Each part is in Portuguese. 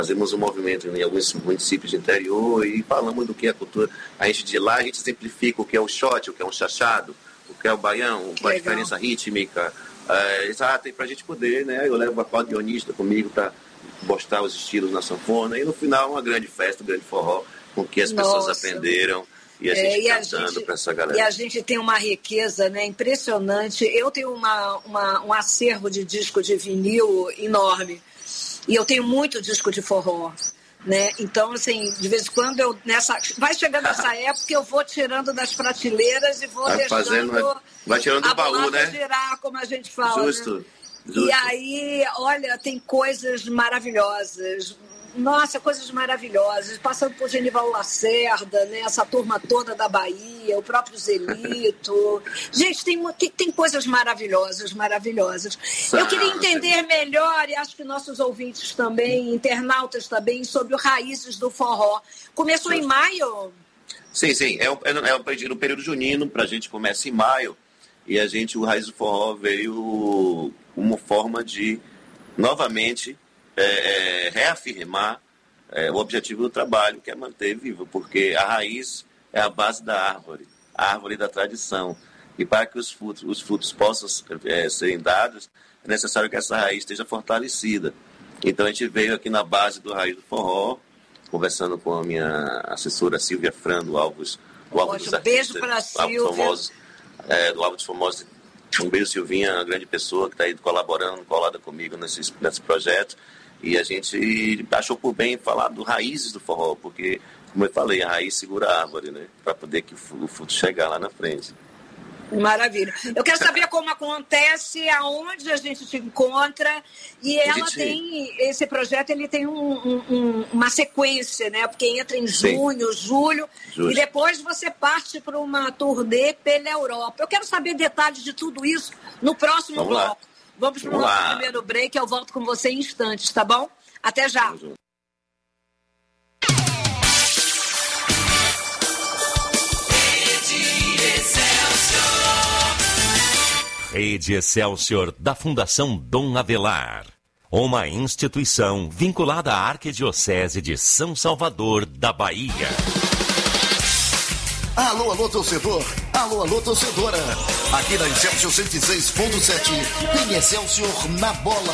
fazemos um movimento em alguns municípios de interior e falamos do que é a cultura. A gente de lá, a gente simplifica o que é o shot, o que é um chachado, o que é o baião, a diferença rítmica. Tem pra gente poder, né? Eu levo a acordeonista comigo para mostrar os estilos na sanfona e no final uma grande festa, um grande forró, com que as pessoas aprenderam. E a gente cantando para essa galera. E a gente tem uma riqueza, né, impressionante. Eu tenho um acervo de disco de vinil enorme. E eu tenho muito disco de forró. Né? Então, assim, de vez em quando vai chegando essa época, eu vou tirando das prateleiras e vou vai tirando do baú, né? Girar, como a gente fala. Justo. E aí, olha, tem coisas maravilhosas. Nossa, coisas maravilhosas, passando por Genival Lacerda, né? Essa turma toda da Bahia, o próprio Zelito. Gente, tem coisas maravilhosas. Eu queria entender melhor, e acho que nossos ouvintes também, internautas também, sobre o Raízes do Forró. Começou em maio? Sim. No período junino, pra gente começa em maio, e o Raízes do Forró veio uma forma de, novamente, reafirmar o objetivo do trabalho, que é manter vivo, porque a raiz é a base da árvore, a árvore da tradição. E para que os frutos possam serem dados, é necessário que essa raiz esteja fortalecida. Então a gente veio aqui na base do Raiz do Forró, conversando com a minha assessora Silvia Fran, do Álbum dos Artistas. Um beijo para a Silvia. Do Álbum dos Famosos. Um beijo, Silvinha, uma grande pessoa que está aí colada comigo nesse projeto. E a gente achou por bem falar do Raízes do Forró, porque, como eu falei, a raiz segura a árvore, né? Para poder que o fruto chegar lá na frente. Maravilha. Eu quero saber como acontece, aonde a gente te encontra. E esse projeto ele tem uma sequência, né? Porque entra em junho, julho, e depois você parte para uma turnê pela Europa. Eu quero saber detalhes de tudo isso no próximo bloco. Vamos para o nosso primeiro break, eu volto com você em instantes, tá bom? Até já. Rede Excelsior da Fundação Dom Avelar. Uma instituição vinculada à Arquidiocese de São Salvador, da Bahia. Alô, alô, torcedor. Alô, alô, torcedora. Aqui na Excelsior 106.7 tem Excelsior na bola.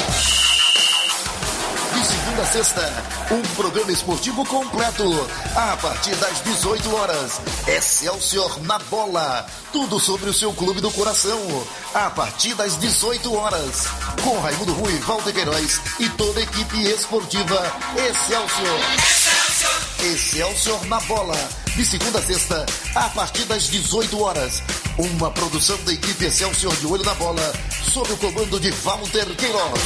De segunda a sexta, um programa esportivo completo. A partir das 18 horas, Excelsior na bola. Tudo sobre o seu clube do coração. A partir das 18 horas, com Raimundo Rui, Walter Queiroz e toda a equipe esportiva Excelsior. Excelsior na bola. De segunda a sexta, a partir das 18 horas. Uma produção da equipe Excelsior de Olho na Bola, sob o comando de Walter Queiroz.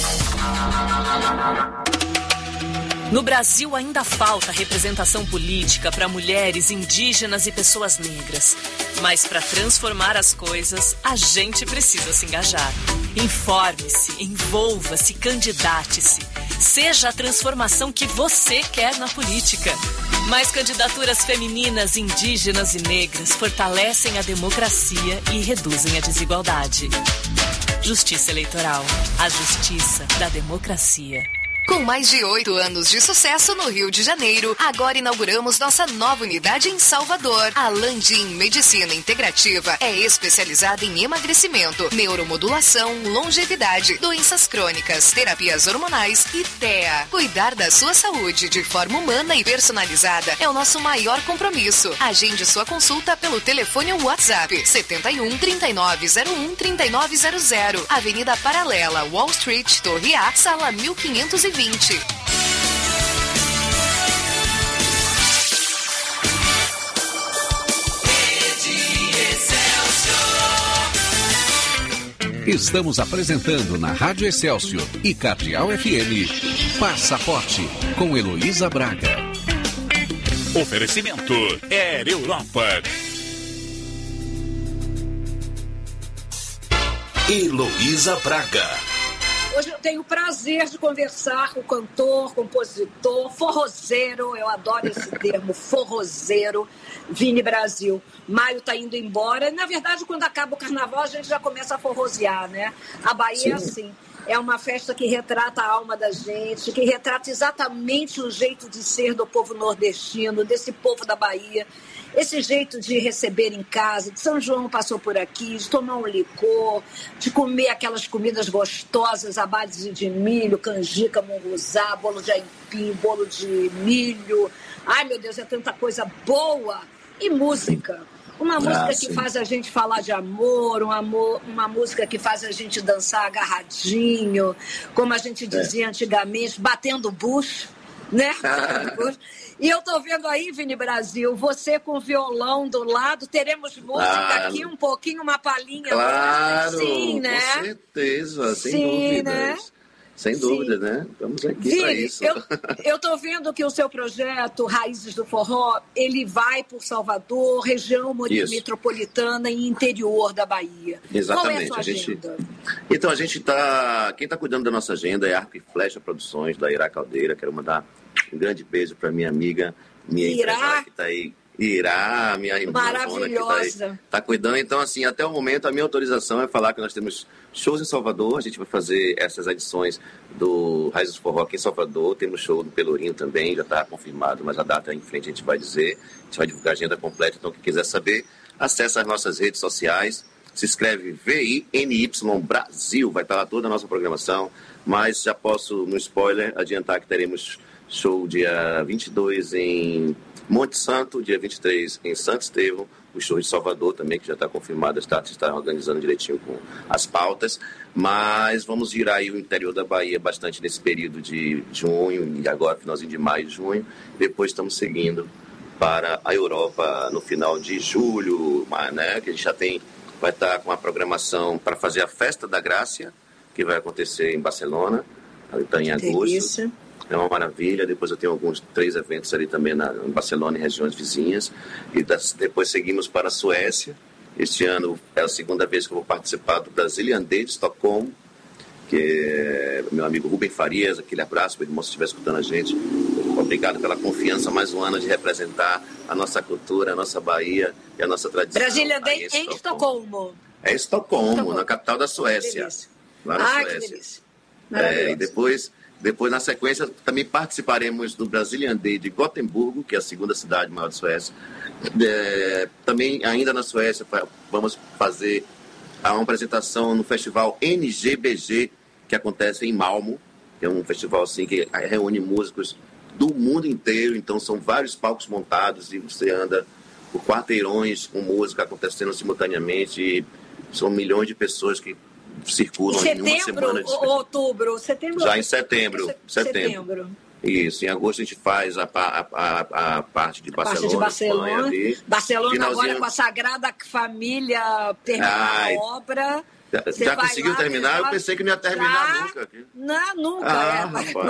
No Brasil ainda falta representação política para mulheres, indígenas e pessoas negras. Mas para transformar as coisas, a gente precisa se engajar. Informe-se, envolva-se, candidate-se. Seja a transformação que você quer na política. Mais candidaturas femininas, indígenas e negras fortalecem a democracia e reduzem a desigualdade. Justiça Eleitoral. A justiça da democracia. Com mais de 8 anos de sucesso no Rio de Janeiro, agora inauguramos nossa nova unidade em Salvador. A Landim Medicina Integrativa é especializada em emagrecimento, neuromodulação, longevidade, doenças crônicas, terapias hormonais e TEA. Cuidar da sua saúde de forma humana e personalizada é o nosso maior compromisso. Agende sua consulta pelo telefone ou WhatsApp 71 3901 3900. Avenida Paralela, Wall Street, Torre A, sala 1520. Estamos apresentando na Rádio Excelsior e Capital FM Passaporte com Heloísa Braga. Oferecimento Air Europa. Heloísa Braga. Hoje eu tenho o prazer de conversar com o cantor, compositor, forrozeiro, eu adoro esse termo, forrozeiro, Vini Brasil. Maio está indo embora. Na verdade, quando acaba o carnaval, a gente já começa a forrosear, né? A Bahia é assim. É uma festa que retrata a alma da gente, que retrata exatamente o jeito de ser do povo nordestino, desse povo da Bahia. Esse jeito de receber em casa, de São João passou por aqui, de tomar um licor, de comer aquelas comidas gostosas à base de milho, canjica, munguzá, bolo de aipim, bolo de milho. Ai, meu Deus, é tanta coisa boa. E música. Uma música que faz a gente falar de amor, uma música que faz a gente dançar agarradinho, como a gente dizia antigamente, batendo bucho, né? E eu tô vendo aí, Vini Brasil, você com violão do lado, teremos música aqui, um pouquinho, uma palhinha. Claro, sim, né? Com certeza, sem dúvidas. Né? Sem dúvida, né? Estamos aqui para isso. Eu estou vendo que o seu projeto Raízes do Forró, ele vai por Salvador, região metropolitana e interior da Bahia. Exatamente. Qual é a sua agenda? Então, a gente está... Quem está cuidando da nossa agenda é Arco e Flecha Produções, da Irá Caldeira. Quero mandar um grande beijo para minha amiga, minha empresária que está aí. Irá, minha irmã, maravilhosa, que está cuidando. Então, assim, até o momento, a minha autorização é falar que nós temos shows em Salvador. A gente vai fazer essas edições do Raízes do Forró aqui em Salvador. Temos show do Pelourinho também, já está confirmado, mas a data em frente a gente vai dizer. A gente vai divulgar a agenda completa. Então, quem quiser saber, acesse as nossas redes sociais. Se escreve VINY Brasil, vai estar lá toda a nossa programação. Mas já posso, no spoiler, adiantar que teremos show dia 22 em Monte Santo, dia 23 em Santo Estevão, o show de Salvador também, que já está confirmado, está organizando direitinho com as pautas, mas vamos girar aí o interior da Bahia bastante nesse período de junho e agora finalzinho de maio e junho, depois estamos seguindo para a Europa no final de julho, né, que a gente vai estar com a programação para fazer a Festa da Grácia, que vai acontecer em Barcelona, está em agosto. Delícia. É uma maravilha. Depois eu tenho 3 eventos ali também em Barcelona e regiões vizinhas. E depois seguimos para a Suécia. Este ano é a segunda vez que eu vou participar do Brazilian Day de Estocolmo, que é meu amigo Rubem Farias. Aquele abraço, meu irmão, se estiver escutando a gente. Obrigado pela confiança, mais um ano de representar a nossa cultura, a nossa Bahia e a nossa tradição. Brazilian Day em Estocolmo. É Estocolmo, na capital da Suécia. Lá na Suécia. Que delícia. Maravilhoso. E depois, na sequência, também participaremos do Brazilian Day de Gotemburgo, que é a segunda cidade maior da Suécia. Também, ainda na Suécia, vamos fazer uma apresentação no festival NGBG, que acontece em Malmö, que é um festival assim, que reúne músicos do mundo inteiro. Então, são vários palcos montados e você anda por quarteirões com música acontecendo simultaneamente. E são milhões de pessoas que circulam em uma semana. Outubro, setembro? Já em setembro. Isso, em agosto a gente faz a parte de Barcelona. Barcelona agora com a Sagrada Família terminando a obra. Já conseguiu terminar? Eu pensei que não ia terminar nunca. Não, nunca.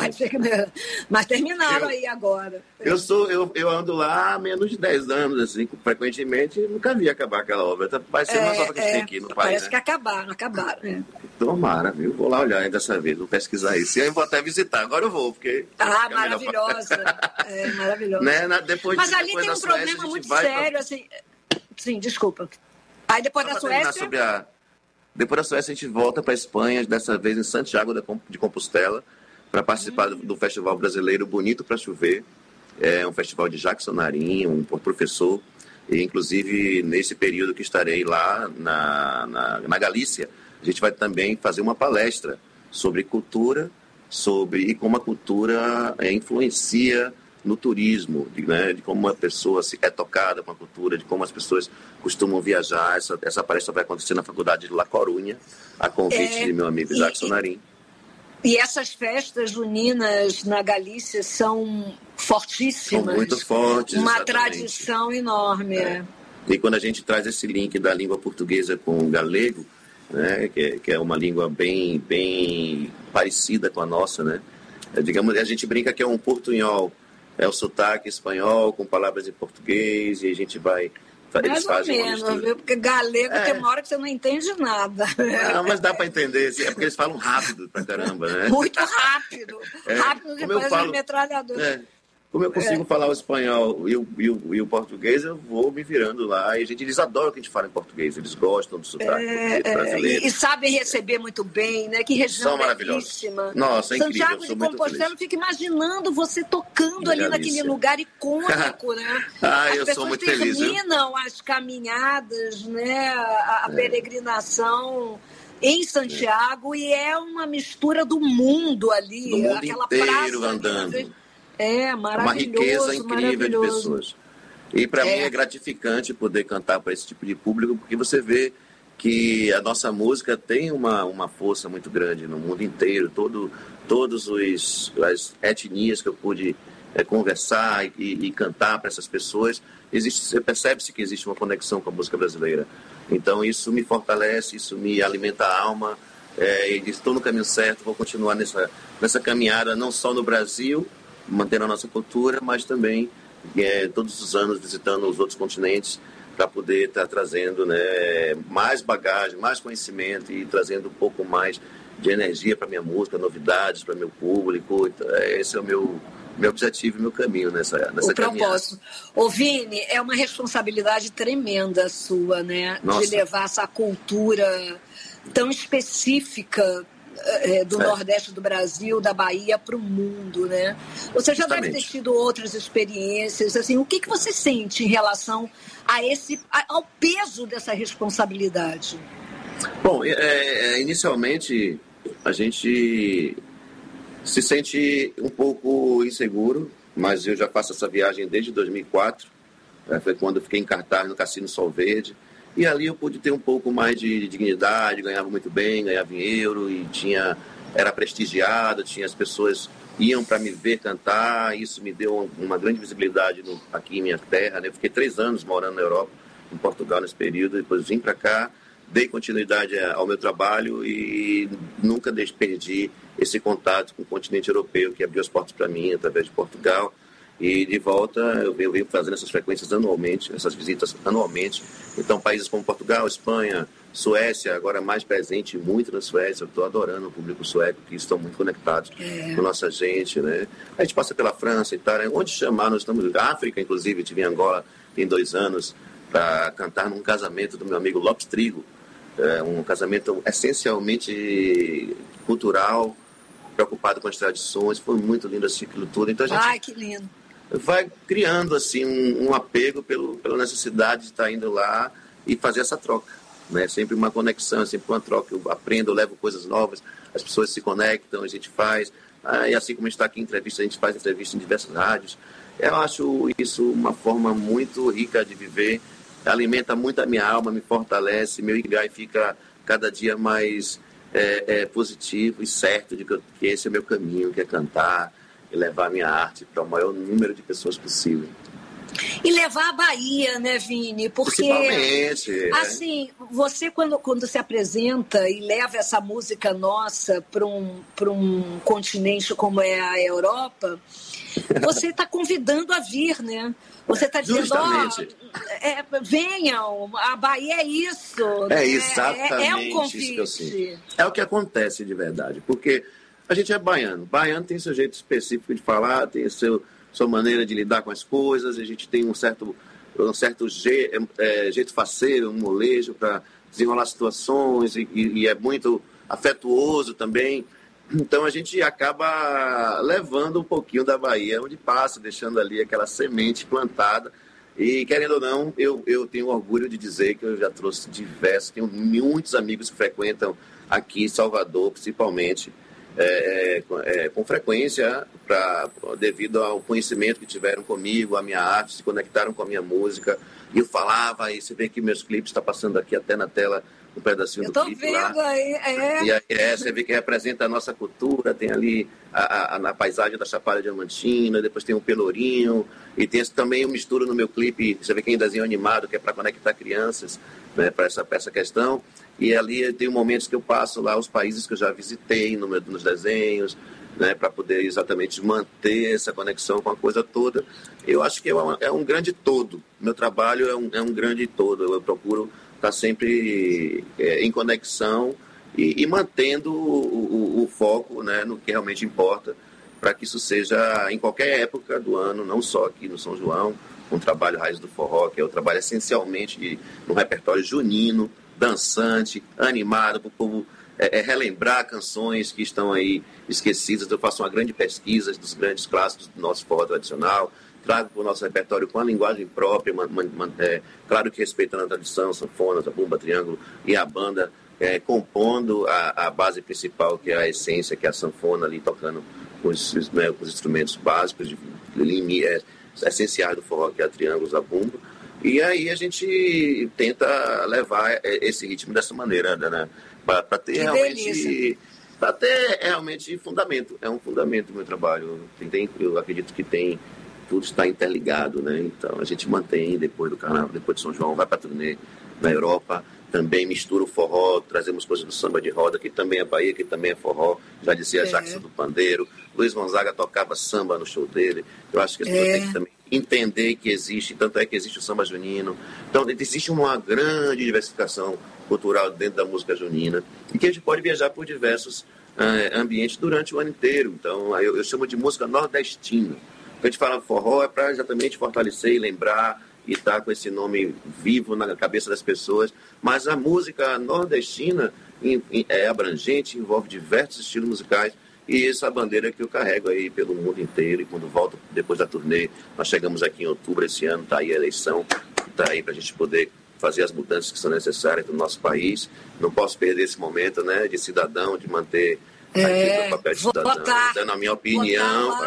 Mas terminaram aí agora. Eu ando lá há menos de 10 anos, assim, frequentemente, nunca vi acabar aquela obra. Vai ser uma obra que a gente tem aqui no país. Parece que acabaram. Tomara, viu? Vou lá olhar dessa vez, vou pesquisar isso. E aí eu vou até visitar. Agora eu vou, porque... maravilhosa. Maravilhosa. Né? Mas ali tem um problema muito sério, assim... Sim, desculpa. Aí depois da Suécia... Depois da Suécia, a gente volta para a Espanha, dessa vez em Santiago de Compostela, para participar do Festival Brasileiro Bonito para Chover. É um festival de Jackson Narim, um professor. E, inclusive, nesse período que estarei lá na Galícia, a gente vai também fazer uma palestra sobre cultura, e como a cultura influencia no turismo, né, de como uma pessoa é tocada com a cultura, de como as pessoas costumam viajar. Essa palestra vai acontecer na Faculdade de La Coruña, a convite de meu amigo Jackson Narim. E essas festas juninas na Galícia são fortíssimas. São muito fortes, uma exatamente. Tradição enorme. E quando a gente traz esse link da língua portuguesa com o galego, né, que é uma língua bem, bem parecida com a nossa, né? Digamos, a gente brinca que é um portunhol. É o sotaque espanhol com palavras em português e a gente vai... Mais ou menos, viu? Porque galego tem uma hora que você não entende nada. Não, mas dá para entender. É porque eles falam rápido pra caramba, né? Muito rápido. Rápido depois de metralhador. como eu consigo falar o espanhol e o português, eu vou me virando lá. E eles adoram que a gente fala em português, eles gostam do sotaque brasileiro. E sabem receber muito bem, né? Que região belíssima. Nossa, é incrível. Santiago de Compostela, eu fico imaginando você peregrinação ali naquele lugar icônico, né? Eu sou muito feliz. As pessoas terminam as caminhadas, né? A peregrinação em Santiago e é uma mistura do mundo ali. Do mundo aquela inteiro praça andando. Maravilhoso. Uma riqueza incrível de pessoas. E para mim é gratificante poder cantar para esse tipo de público, porque você vê que a nossa música tem uma força muito grande no mundo inteiro. Todas as etnias que eu pude conversar e cantar para essas pessoas, percebe-se que existe uma conexão com a música brasileira. Então isso me fortalece, isso me alimenta a alma. Estou no caminho certo, vou continuar nessa caminhada, não só no Brasil, mantendo a nossa cultura, mas também todos os anos visitando os outros continentes para poder estar trazendo, né, mais bagagem, mais conhecimento e trazendo um pouco mais de energia para minha música, novidades para meu público. Então, esse é o meu objetivo e meu caminho nessa propósito. Ô Vini, é uma responsabilidade tremenda sua, né? Nossa. De levar essa cultura tão específica do Nordeste do Brasil, da Bahia, para o mundo, né? Você já deve ter tido outras experiências, assim, o que você sente em relação ao peso dessa responsabilidade? Bom, inicialmente a gente se sente um pouco inseguro, mas eu já faço essa viagem desde 2004, foi quando eu fiquei em cartaz no Cassino Sol Verde. E ali eu pude ter um pouco mais de dignidade, ganhava muito bem, ganhava em euro e era prestigiado, as pessoas iam para me ver cantar, isso me deu uma grande visibilidade aqui em minha terra, né? Eu fiquei 3 anos morando na Europa, em Portugal nesse período, depois vim para cá, dei continuidade ao meu trabalho e nunca perdi esse contato com o continente europeu que abriu as portas para mim através de Portugal. E de volta eu venho fazendo essas frequências anualmente, essas visitas anualmente. Então países como Portugal, Espanha, Suécia, agora mais presente muito na Suécia, eu estou adorando o público sueco, que estão muito conectados com nossa gente, né? A gente passa pela França, Itália, onde chamar, nós estamos na África, inclusive, estive em Angola tem 2 anos para cantar num casamento do meu amigo Lopes Trigo, um casamento essencialmente cultural, preocupado com as tradições, foi muito lindo assistir aquilo tudo. Então a gente que lindo. Vai criando assim um apego pela necessidade de estar indo lá e fazer essa troca, né? Sempre uma conexão, sempre uma troca. Eu aprendo, eu levo coisas novas, as pessoas se conectam, a gente faz. E assim como a gente está aqui em entrevista, a gente faz entrevista em diversas rádios. Eu acho isso uma forma muito rica de viver, alimenta muito a minha alma, me fortalece, meu Ikigai fica cada dia mais positivo e certo de que esse é o meu caminho, que é cantar e levar a minha arte para o maior número de pessoas possível. E levar a Bahia, né, Vini? Porque, assim, você quando se apresenta e leva essa música nossa para um continente como é a Europa, você está convidando a vir, né? Você está dizendo, venham, a Bahia é isso. Exatamente um convite. Isso que eu sinto. É o que acontece de verdade, porque a gente é baiano. Baiano tem seu jeito específico de falar, tem sua maneira de lidar com as coisas, a gente tem um certo jeito faceiro, um molejo para desenrolar situações e é muito afetuoso também. Então a gente acaba levando um pouquinho da Bahia onde passa, deixando ali aquela semente plantada. E querendo ou não, eu tenho orgulho de dizer que eu já trouxe tenho muitos amigos que frequentam aqui em Salvador, principalmente, com frequência, devido ao conhecimento que tiveram comigo, a minha arte, se conectaram com a minha música. E eu falava, e você vê que meus clipes estão passando aqui até na tela, um pedacinho do clipe lá. Aí, E aí você vê que representa a nossa cultura, tem ali a paisagem da Chapada Diamantina, depois tem um Pelourinho, e tem também uma mistura no meu clipe, você vê que tem desenho animado, que é para conectar crianças, né, para essa questão. E ali tem momentos que eu passo lá os países que eu já visitei nos desenhos, né, para poder exatamente manter essa conexão com a coisa toda. Eu acho que é um grande todo. Meu trabalho é um grande todo. Eu procuro estar sempre em conexão e mantendo o foco, né, no que realmente importa, para que isso seja em qualquer época do ano, não só aqui no São João, um trabalho Raiz do Forró, que é o trabalho essencialmente no repertório junino, dançante, animado, para o povo relembrar canções que estão aí esquecidas. Eu faço uma grande pesquisa dos grandes clássicos do nosso forró tradicional, trago para o nosso repertório com a linguagem própria, claro que respeitando a tradição, sanfona, zabumba, triângulo e a banda, compondo a base principal, que é a essência, que é a sanfona ali, tocando com os instrumentos básicos, essenciais do forró, que é a triângulo, zabumba. E aí a gente tenta levar esse ritmo dessa maneira, né? Para ter realmente fundamento. É um fundamento do meu trabalho. Eu acredito que tudo está interligado, né? Então a gente mantém depois do carnaval, depois de São João, vai para turnê na Europa, também mistura o forró, trazemos coisas do samba de roda, que também é Bahia, que também é forró. Já dizia Jackson do Pandeiro, Luiz Gonzaga tocava samba no show dele. Eu acho que as pessoas têm que também entender que existe, tanto é que existe o samba junino. Então existe uma grande diversificação cultural dentro da música junina, e que a gente pode viajar por diversos ambientes durante o ano inteiro. Então eu chamo de música nordestina. Quando a gente fala forró é para exatamente fortalecer e lembrar e estar com esse nome vivo na cabeça das pessoas, mas a música nordestina é abrangente, envolve diversos estilos musicais, e essa bandeira que eu carrego aí pelo mundo inteiro. E quando volto depois da turnê, nós chegamos aqui em outubro esse ano, está aí a eleição, está aí para a gente poder fazer as mudanças que são necessárias no nosso país. Não posso perder esse momento, né, de cidadão, de manter aqui o papel de cidadão, dando a minha opinião,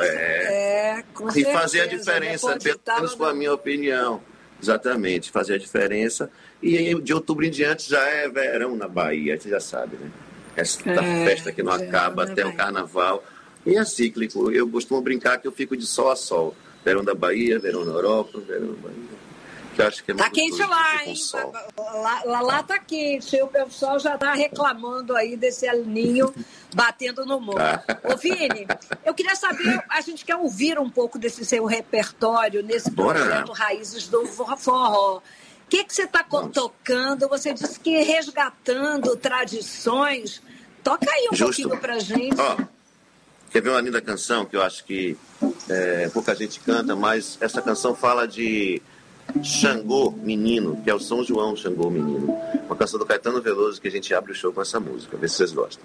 e fazer a diferença, pelo menos com a minha opinião. Exatamente, fazer a diferença. E de outubro em diante já é verão na Bahia, você já sabe, né? Essa festa que não acaba até o carnaval. E é cíclico. Eu costumo brincar que eu fico de sol a sol. Verão da Bahia, verão na Europa, verão na Bahia. Que eu acho que é tá quente lá, hein? Lá tá quente. O pessoal já tá reclamando aí desse El Ninho batendo no morro. Ô, Vini, eu queria saber, a gente quer ouvir um pouco desse seu repertório nesse projeto Raízes do Forró. O que você está tocando? Você disse que resgatando tradições. Toca aí pouquinho pra gente. Quer ver uma linda canção que eu acho que pouca gente canta, mas essa canção fala de Xangô Menino, que é o São João Xangô Menino. Uma canção do Caetano Veloso, que a gente abre o show com essa música. Vê se vocês gostam.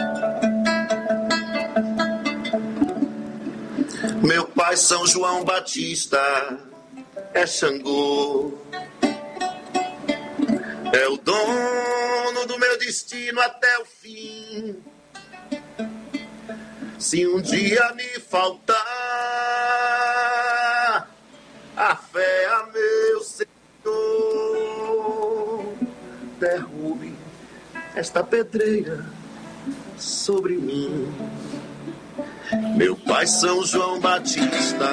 Meu pai São João Batista é Xangô, é o dono do meu destino até o fim. Se um dia me faltar a fé a meu Senhor, derrube esta pedreira sobre mim. Meu pai São João Batista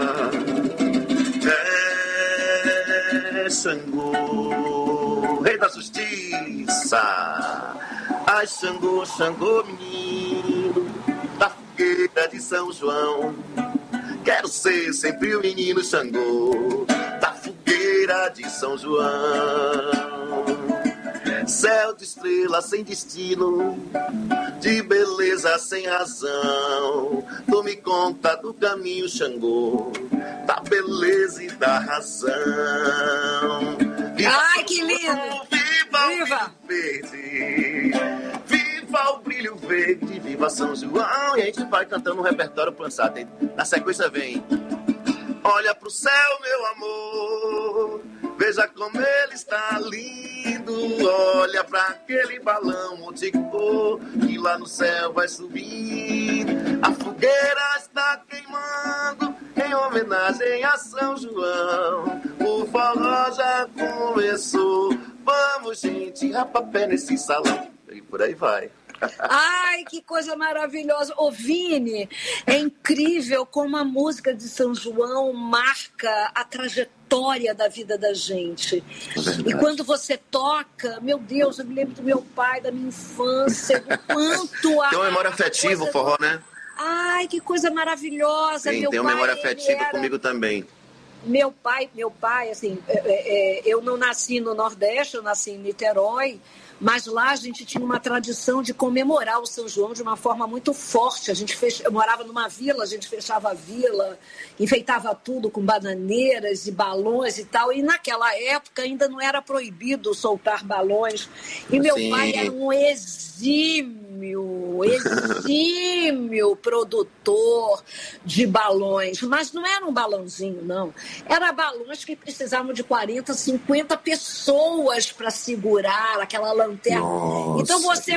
é Xangô, rei da justiça. Ai, Xangô, Xangô menino da fogueira de São João, quero ser sempre o menino Xangô da fogueira de São João. Céu de estrela sem destino, de beleza sem razão, tome conta do caminho Xangô, da beleza e da razão. Viva ai, que lindo! Viva! O verde! Viva o brilho verde! Viva São João! E a gente vai cantando um repertório lançado. Na sequência vem: olha pro céu, meu amor, veja como ele está lindo. Olha pra aquele balão multicor que lá no céu vai subir. A fogueira está queimando em homenagem a São João. O forró já começou. Vamos, gente, rapapé nesse salão. E por aí vai. Ai, que coisa maravilhosa. Ô, Vini, é incrível como a música de São João marca a trajetória da vida da gente. E quando você toca, meu Deus, eu me lembro do meu pai, da minha infância, do quanto... Tem uma memória afetiva o forró, né? Ai, que coisa maravilhosa. Tem uma memória afetiva comigo também. Meu pai, assim, eu não nasci no Nordeste, eu nasci em Niterói, mas lá a gente tinha uma tradição de comemorar o São João de uma forma muito forte. Eu morava numa vila, a gente fechava a vila, enfeitava tudo com bananeiras e balões e tal. E naquela época ainda não era proibido soltar balões. E meu pai era um exímio produtor de balões. Mas não era um balãozinho, não. Era balões que precisavam de 40, 50 pessoas para segurar aquela lanterna. Nossa, então você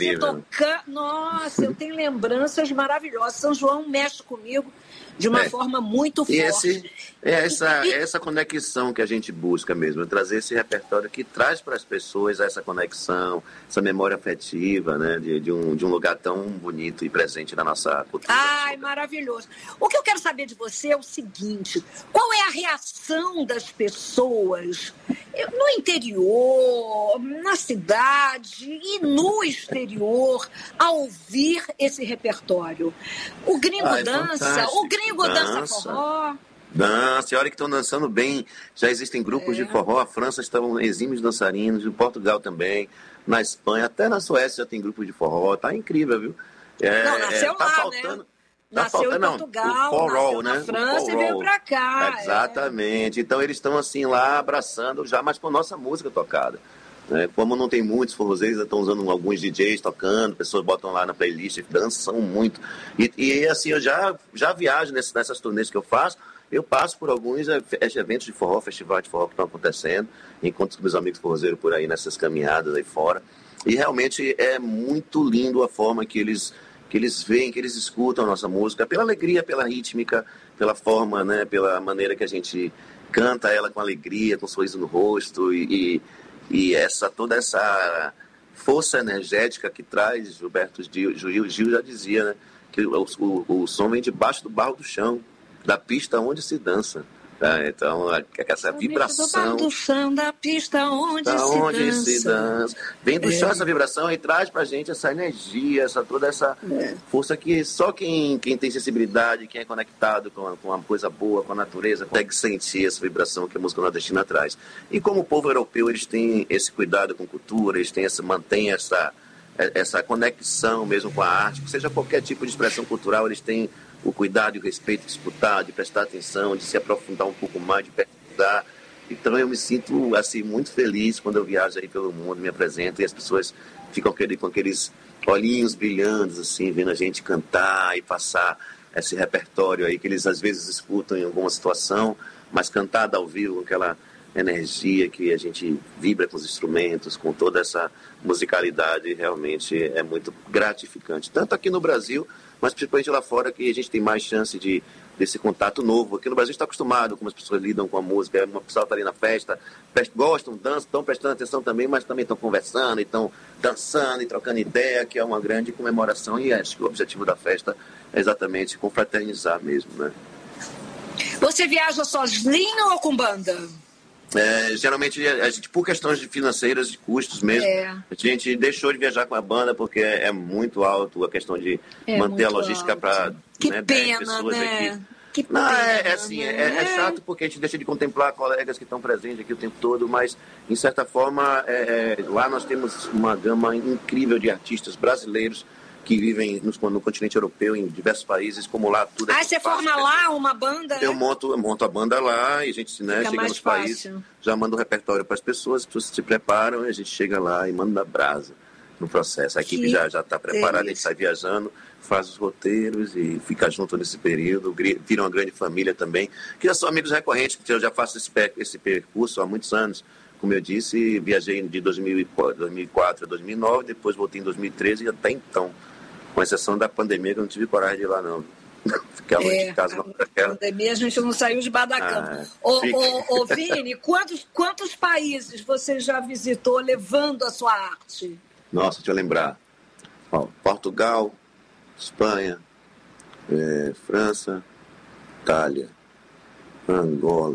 toca. Nossa, eu tenho lembranças maravilhosas. São João mexe comigo de uma forma muito forte. Essa conexão que a gente busca mesmo, trazer esse repertório que traz para as pessoas essa conexão, essa memória afetiva, né, de um lugar tão bonito e presente na nossa cultura. Ai, maravilhoso. O que eu quero saber de você é o seguinte: qual é a reação das pessoas no interior, na cidade e no exterior ao ouvir esse repertório? O gringo dança? O gringo dança forró? Dança, e olha que estão dançando bem. Já existem grupos de forró. A França estão exímios dançarinos, em Portugal também, na Espanha, até na Suécia já tem grupos de forró. Tá incrível, viu? Nasceu tá lá, faltando, né? Nasceu em Portugal, forró, nasceu na França e veio pra cá. Exatamente. Então eles estão assim lá abraçando já, mas com a nossa música tocada. Como não tem muitos forrozeiros, estão usando alguns DJs tocando, pessoas botam lá na playlist, dançam muito. E assim, eu já viajo nessas turnês que eu faço. Eu passo por alguns eventos de forró, festivais de forró que estão acontecendo, encontro com meus amigos forrozeiros por aí nessas caminhadas aí fora. E realmente é muito lindo a forma que eles veem, que eles escutam a nossa música, pela alegria, pela rítmica, pela forma, né, pela maneira que a gente canta ela com alegria, com um sorriso no rosto e toda essa força energética que traz. Gil já dizia, né, que o som vem debaixo do barro do chão, da pista onde se dança. Tá? Então, essa vibração do chão, da pista onde se dança. Vem do chão essa vibração e traz pra gente essa energia, toda essa força que só quem tem sensibilidade, quem é conectado com uma coisa boa, com a natureza, consegue sentir essa vibração que a música nordestina traz. E como o povo europeu, eles têm esse cuidado com cultura, eles mantêm essa conexão mesmo com a arte, seja qualquer tipo de expressão cultural, eles têm o cuidado e o respeito de escutar, de prestar atenção, de se aprofundar um pouco mais, de pesquisar. Então eu me sinto assim muito feliz quando eu viajo aí pelo mundo, me apresento e as pessoas ficam com aqueles olhinhos brilhantes, assim, vendo a gente cantar e passar esse repertório aí que eles às vezes escutam em alguma situação, mas cantada ao vivo, com aquela energia que a gente vibra com os instrumentos, com toda essa musicalidade, realmente é muito gratificante. Tanto aqui no Brasil, mas principalmente lá fora, que a gente tem mais chance desse contato novo. Aqui no Brasil a gente está acostumado como as pessoas lidam com a música. Uma pessoa está ali na festa, gostam, dançam, estão prestando atenção também, mas também estão conversando, estão dançando e trocando ideia, que é uma grande comemoração. E acho que o objetivo da festa é exatamente confraternizar mesmo, né? Você viaja sozinho ou com banda? Geralmente, a gente, por questões financeiras, de custos mesmo, a gente deixou de viajar com a banda porque é muito alto a questão de manter a logística para 10 pessoas aqui. Que pena, é chato porque a gente deixa de contemplar colegas que estão presentes aqui o tempo todo, mas, em certa forma, lá nós temos uma gama incrível de artistas brasileiros que vivem no continente europeu, em diversos países, como lá tudo é você forma lá uma banda? Eu monto a banda lá e a gente chega nos países, já manda o repertório para as pessoas se preparam e a gente chega lá e manda na brasa no processo. A equipe já está preparada, a gente sai viajando, faz os roteiros e fica junto nesse período, vira uma grande família também, que já são amigos recorrentes, porque eu já faço esse percurso há muitos anos. Como eu disse, viajei de 2004 a 2009, depois voltei em 2013 e até então, com exceção da pandemia, que eu não tive coragem de ir lá, não. Ficava de casa. Na pandemia a gente não saiu de bar da cama. Ô Vini, quantos países você já visitou levando a sua arte? Nossa, deixa eu lembrar. Portugal, Espanha, França, Itália, Angola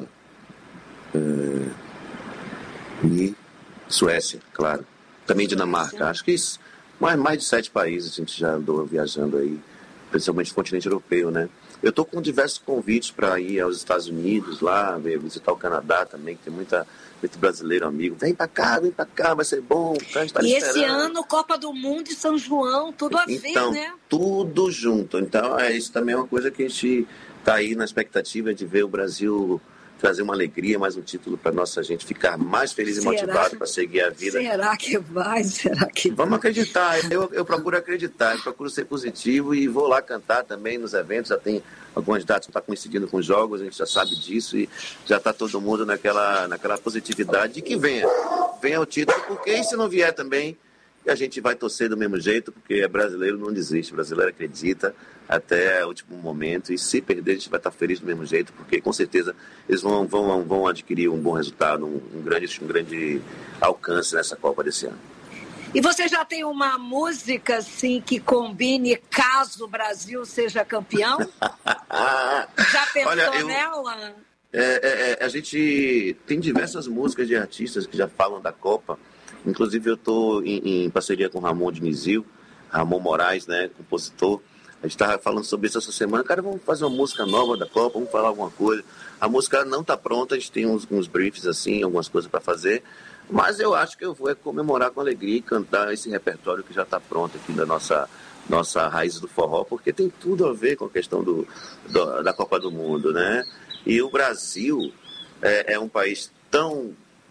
e Suécia, claro. Também Dinamarca. Acho que mais de 7 países a gente já andou viajando aí, principalmente no continente europeu, né? Eu estou com diversos convites para ir aos Estados Unidos, lá, visitar o Canadá também, que tem muito brasileiro amigo. Vem para cá, vai ser bom. Tá e esse ano, Copa do Mundo e São João, tudo a ver, né? Tudo junto. Então, isso também é uma coisa que a gente está aí na expectativa de ver o Brasil trazer uma alegria, mais um título para nossa gente ficar mais feliz e motivado para seguir a vida. Será que vai? Vamos acreditar. Eu procuro acreditar, eu procuro ser positivo e vou lá cantar também nos eventos. Já tem algumas datas que estão coincidindo com jogos, a gente já sabe disso e já está todo mundo naquela positividade de que venha o título, porque se não vier também, a gente vai torcer do mesmo jeito, porque brasileiro não desiste, brasileiro acredita até o último momento, e se perder a gente vai estar feliz do mesmo jeito, porque com certeza eles vão adquirir um bom resultado, um grande alcance nessa Copa desse ano. E você já tem uma música assim que combine caso o Brasil seja campeão? Já pensou nela? A gente tem diversas músicas de artistas que já falam da Copa. Inclusive eu estou em parceria com o Ramon Dinizil, Ramon Moraes, né, compositor. A gente estava falando sobre isso essa semana. Cara, vamos fazer uma música nova da Copa, vamos falar alguma coisa. A música não está pronta, a gente tem uns briefs assim, algumas coisas para fazer. Mas eu acho que eu vou comemorar com alegria e cantar esse repertório que já está pronto aqui da nossa raiz do forró, porque tem tudo a ver com a questão da Copa do Mundo, né? E o Brasil é um país tão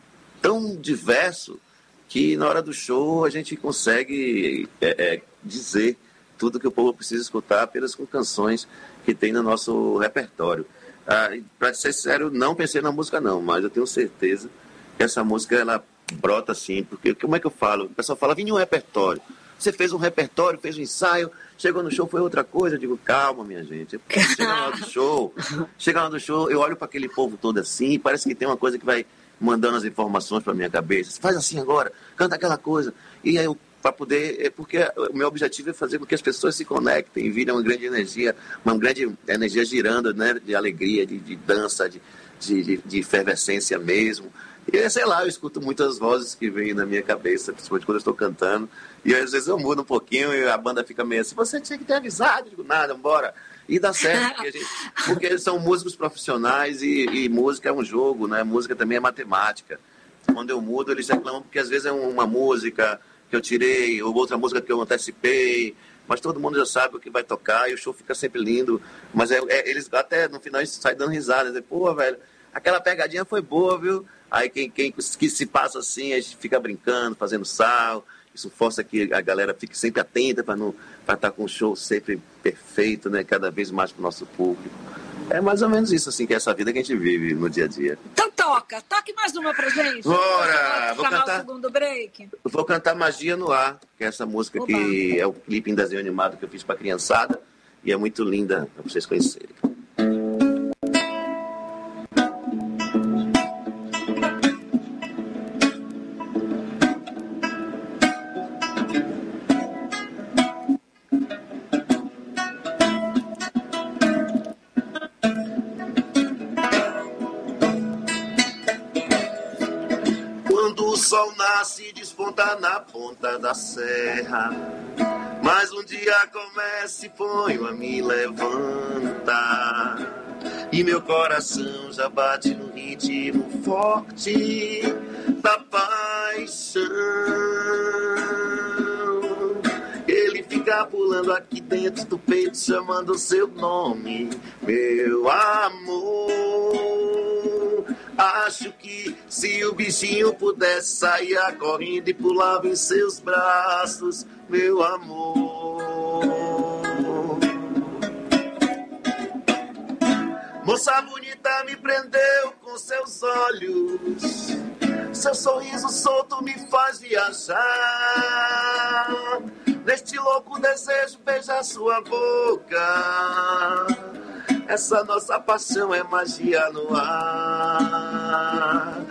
diverso que na hora do show a gente consegue dizer tudo que o povo precisa escutar apenas com canções que tem no nosso repertório. Para ser sério, não pensei na música não, mas eu tenho certeza que essa música ela brota assim, porque como é que eu falo? O pessoal fala, vinha um repertório. Você fez um repertório, fez um ensaio, chegou no show, foi outra coisa. Eu digo, calma, minha gente. Chega na hora do show, eu olho para aquele povo todo assim, parece que tem uma coisa que vai mandando as informações para minha cabeça. Faz assim agora, canta aquela coisa. E aí eu, para poder, porque o meu objetivo é fazer com que as pessoas se conectem e virem uma grande energia girando, né, de alegria, de dança, de efervescência mesmo. E sei lá, eu escuto muitas vozes que vêm na minha cabeça, principalmente quando eu estou cantando, e às vezes eu mudo um pouquinho e a banda fica meio assim, você tinha que ter avisado. Eu digo, nada, bora. E dá certo, porque são músicos profissionais e música é um jogo, né? Música também é matemática. Quando eu mudo, eles reclamam porque às vezes é uma música que eu tirei, ou outra música que eu antecipei, mas todo mundo já sabe o que vai tocar e o show fica sempre lindo. Mas eles até no final saem dando risada, dizem, pô, velho, aquela pegadinha foi boa, viu? Aí quem que se passa assim, a gente fica brincando, fazendo sal. Isso força que a galera fique sempre atenta para estar com o show sempre perfeito, né? Cada vez mais para o nosso público. É mais ou menos isso, assim, que é essa vida que a gente vive no dia a dia. Então toque mais uma pra gente. Bora! Vou cantar o segundo break. Vou cantar Magia no Ar, que é essa música que é o clipe em desenho animado que eu fiz pra criançada. E é muito linda pra vocês conhecerem. O sol nasce e desponta na ponta da serra, mas um dia começa e ponho a me levantar, e meu coração já bate no ritmo forte da paixão. Ele fica pulando aqui dentro do peito, chamando o seu nome, meu amor. Acho que se o bichinho pudesse sair correndo e pulava em seus braços, meu amor. Moça bonita me prendeu com seus olhos, seu sorriso solto me faz viajar. Neste louco desejo beijar sua boca. Essa nossa paixão é magia no ar.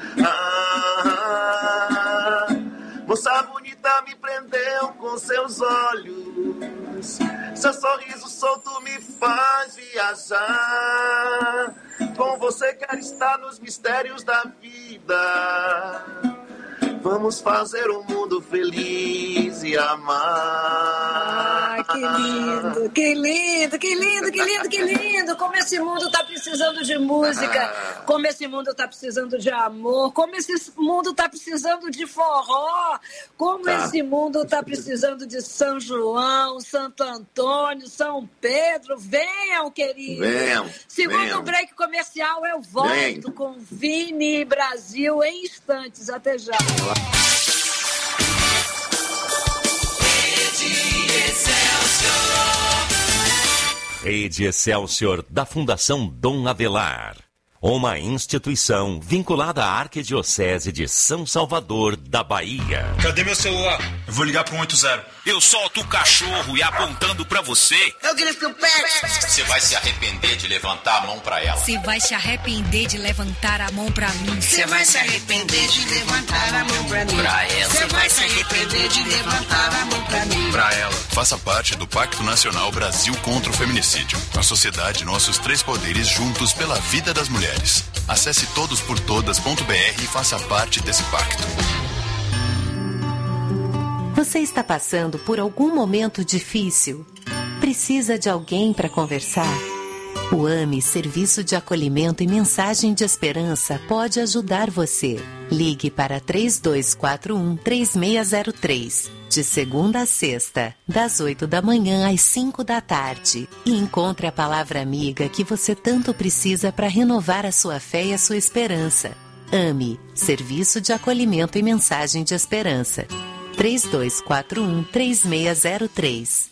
Moça bonita me prendeu com seus olhos, seu sorriso solto me faz viajar. Com você quero estar nos mistérios da vida. Vamos fazer um mundo feliz e amar. Que lindo, que lindo, que lindo, que lindo, que lindo. Como esse mundo está precisando de música, como esse mundo está precisando de amor, como esse mundo está precisando de forró, como esse mundo está precisando de São João, Santo Antônio, São Pedro. Venham, queridos. Venham. Segundo o break comercial, eu volto com Vini Brasil em instantes. Até já. Rede Excelsior da Fundação Dom Avelar. Uma instituição vinculada à Arquidiocese de São Salvador, da Bahia. Cadê meu celular? Eu vou ligar pro 180. Eu solto o cachorro e apontando pra você. Eu grito que o pé. Você vai se arrepender de levantar a mão pra ela. Você vai se arrepender de levantar a mão pra mim. Você vai se arrepender de levantar a mão pra mim. Pra ela. Você vai se arrepender de levantar a mão pra mim. Pra ela. Faça parte do Pacto Nacional Brasil contra o Feminicídio. A sociedade, nossos três poderes juntos pela vida das mulheres. Acesse todosportodas.br e faça parte desse pacto. Você está passando por algum momento difícil? Precisa de alguém para conversar? O AME, Serviço de Acolhimento e Mensagem de Esperança, pode ajudar você. Ligue para 3241-3603, de segunda a sexta, das 8 da manhã às 5 da tarde. E encontre a palavra amiga que você tanto precisa para renovar a sua fé e a sua esperança. AME, Serviço de Acolhimento e Mensagem de Esperança. 3241-3603.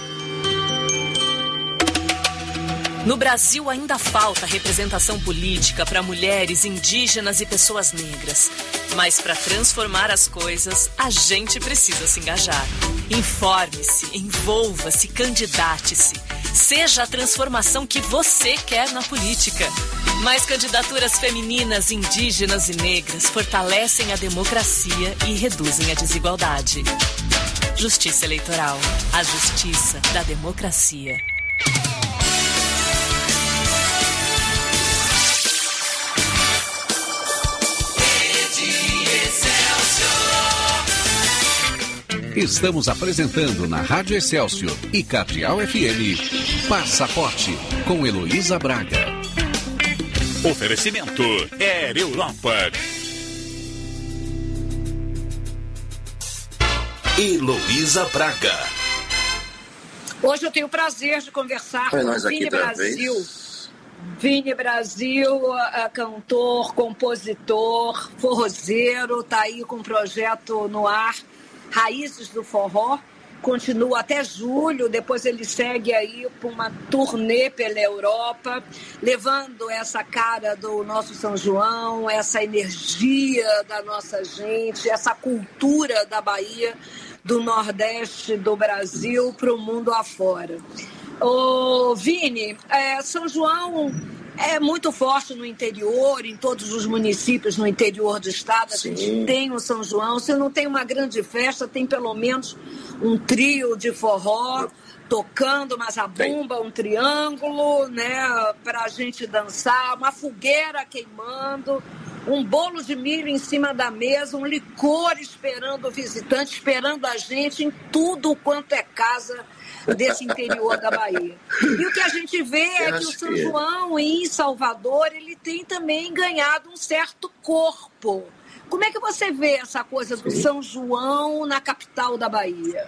No Brasil ainda falta representação política para mulheres, indígenas e pessoas negras. Mas para transformar as coisas, a gente precisa se engajar. Informe-se, envolva-se, candidate-se. Seja a transformação que você quer na política. Mais candidaturas femininas, indígenas e negras fortalecem a democracia e reduzem a desigualdade. Justiça Eleitoral. A justiça da democracia. Estamos apresentando na Rádio Excelsior e Capial FM Passaporte, com Heloísa Braga. Oferecimento Air Europa. Heloísa Braga. Hoje eu tenho o prazer de conversar com o Vini Brasil. Vini Brasil, cantor, compositor, forrozeiro, está aí com um projeto no ar, Raízes do Forró, continua até julho, depois ele segue aí para uma turnê pela Europa, levando essa cara do nosso São João, essa energia da nossa gente, essa cultura da Bahia, do Nordeste do Brasil para o mundo afora. Ô, Vini, São João é muito forte no interior, em todos os municípios no interior do estado. A gente tem o São João. Se não tem uma grande festa, tem pelo menos um trio de forró tocando uma zabumba, um triângulo, né, para a gente dançar, uma fogueira queimando, um bolo de milho em cima da mesa, um licor esperando o visitante, esperando a gente em tudo quanto é casa desse interior da Bahia. E o que a gente vê é que o São João em Salvador, ele tem também ganhado um certo corpo. Como é que você vê essa coisa do São João na capital da Bahia?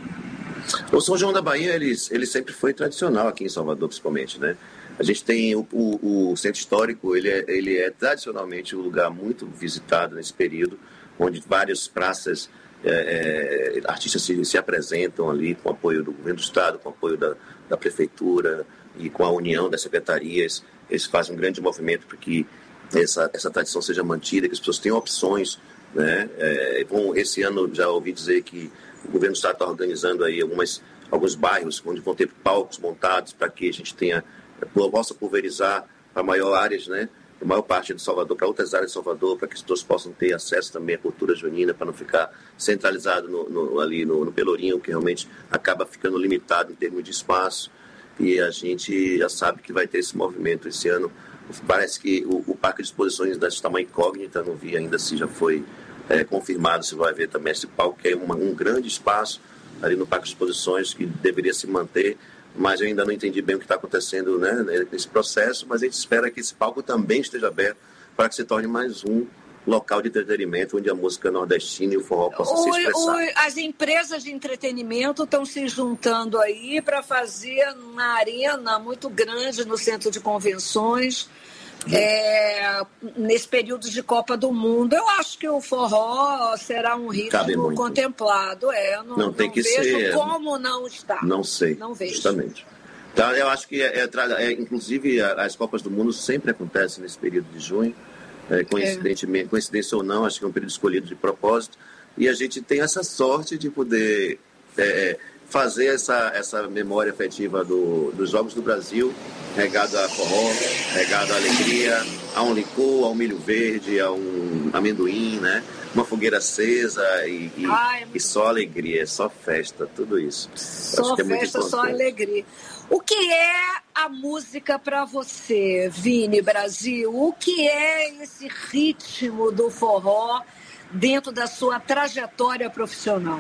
O São João da Bahia, ele sempre foi tradicional aqui em Salvador, principalmente, né? A gente tem o centro histórico, ele é tradicionalmente um lugar muito visitado nesse período, onde várias praças, artistas se apresentam ali com apoio do governo do estado, com apoio da prefeitura e com a união das secretarias. Eles fazem um grande movimento para que essa tradição seja mantida, que as pessoas tenham opções, né? Esse ano já ouvi dizer que o governo do estado está organizando aí alguns bairros onde vão ter palcos montados para que a gente possa pulverizar para maior áreas, né? A maior parte de Salvador, para outras áreas de Salvador, para que as pessoas possam ter acesso também à cultura junina, para não ficar centralizado ali no Pelourinho, que realmente acaba ficando limitado em termos de espaço. E a gente já sabe que vai ter esse movimento esse ano. Parece que o Parque de Exposições está uma incógnita, não vi ainda se já foi confirmado, você vai ver também esse palco, que é um grande espaço ali no Parque de Exposições, que deveria se manter, mas eu ainda não entendi bem o que está acontecendo, né, nesse processo, mas a gente espera que esse palco também esteja aberto para que se torne mais um local de entretenimento onde a música nordestina e o forró possam se expressar. As empresas de entretenimento estão se juntando aí para fazer uma arena muito grande no centro de convenções, nesse período de Copa do Mundo. Eu acho que o forró será um ritmo contemplado. Não tem que vejo ser. Como não está. Não sei. Não vejo. Justamente. Então, eu acho que, inclusive, as Copas do Mundo sempre acontecem nesse período de junho. Coincidência ou não, acho que é um período escolhido de propósito, e a gente tem essa sorte de poder fazer essa memória afetiva dos Jogos do Brasil, regado a forró, regado a alegria, a um licor, a um milho verde, a um amendoim, né? Uma fogueira acesa e só alegria, só festa, tudo isso. Só festa, só alegria. O que é a música para você, Vini Brasil? O que é esse ritmo do forró dentro da sua trajetória profissional?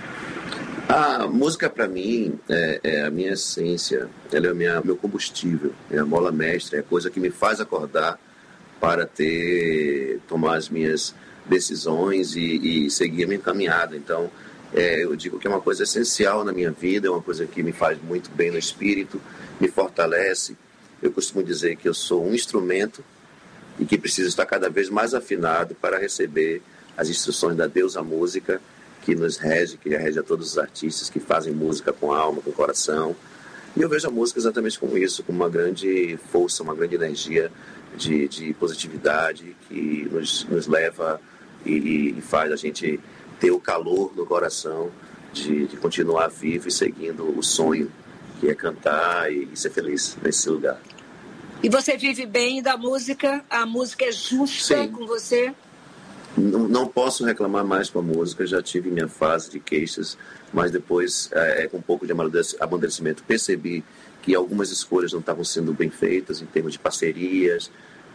A música, para mim, é a minha essência, ela é meu combustível, é a mola mestra, é a coisa que me faz acordar para tomar as minhas decisões e seguir a minha caminhada. Então, eu digo que é uma coisa essencial na minha vida, é uma coisa que me faz muito bem no espírito, me fortalece. Eu costumo dizer que eu sou um instrumento e que preciso estar cada vez mais afinado para receber as instruções da deusa música, que nos rege, que rege a todos os artistas que fazem música com alma, com coração. E eu vejo a música exatamente como isso, como uma grande força, uma grande energia de positividade que nos leva e faz a gente ter o calor no coração de continuar vivo e seguindo o sonho, que é cantar e ser feliz nesse lugar. E você vive bem da música? A música é justa Sim. com você? Não posso reclamar mais com a música, já tive minha fase de queixas, mas depois, com um pouco de amadurecimento, percebi que algumas escolhas não estavam sendo bem feitas em termos de parcerias,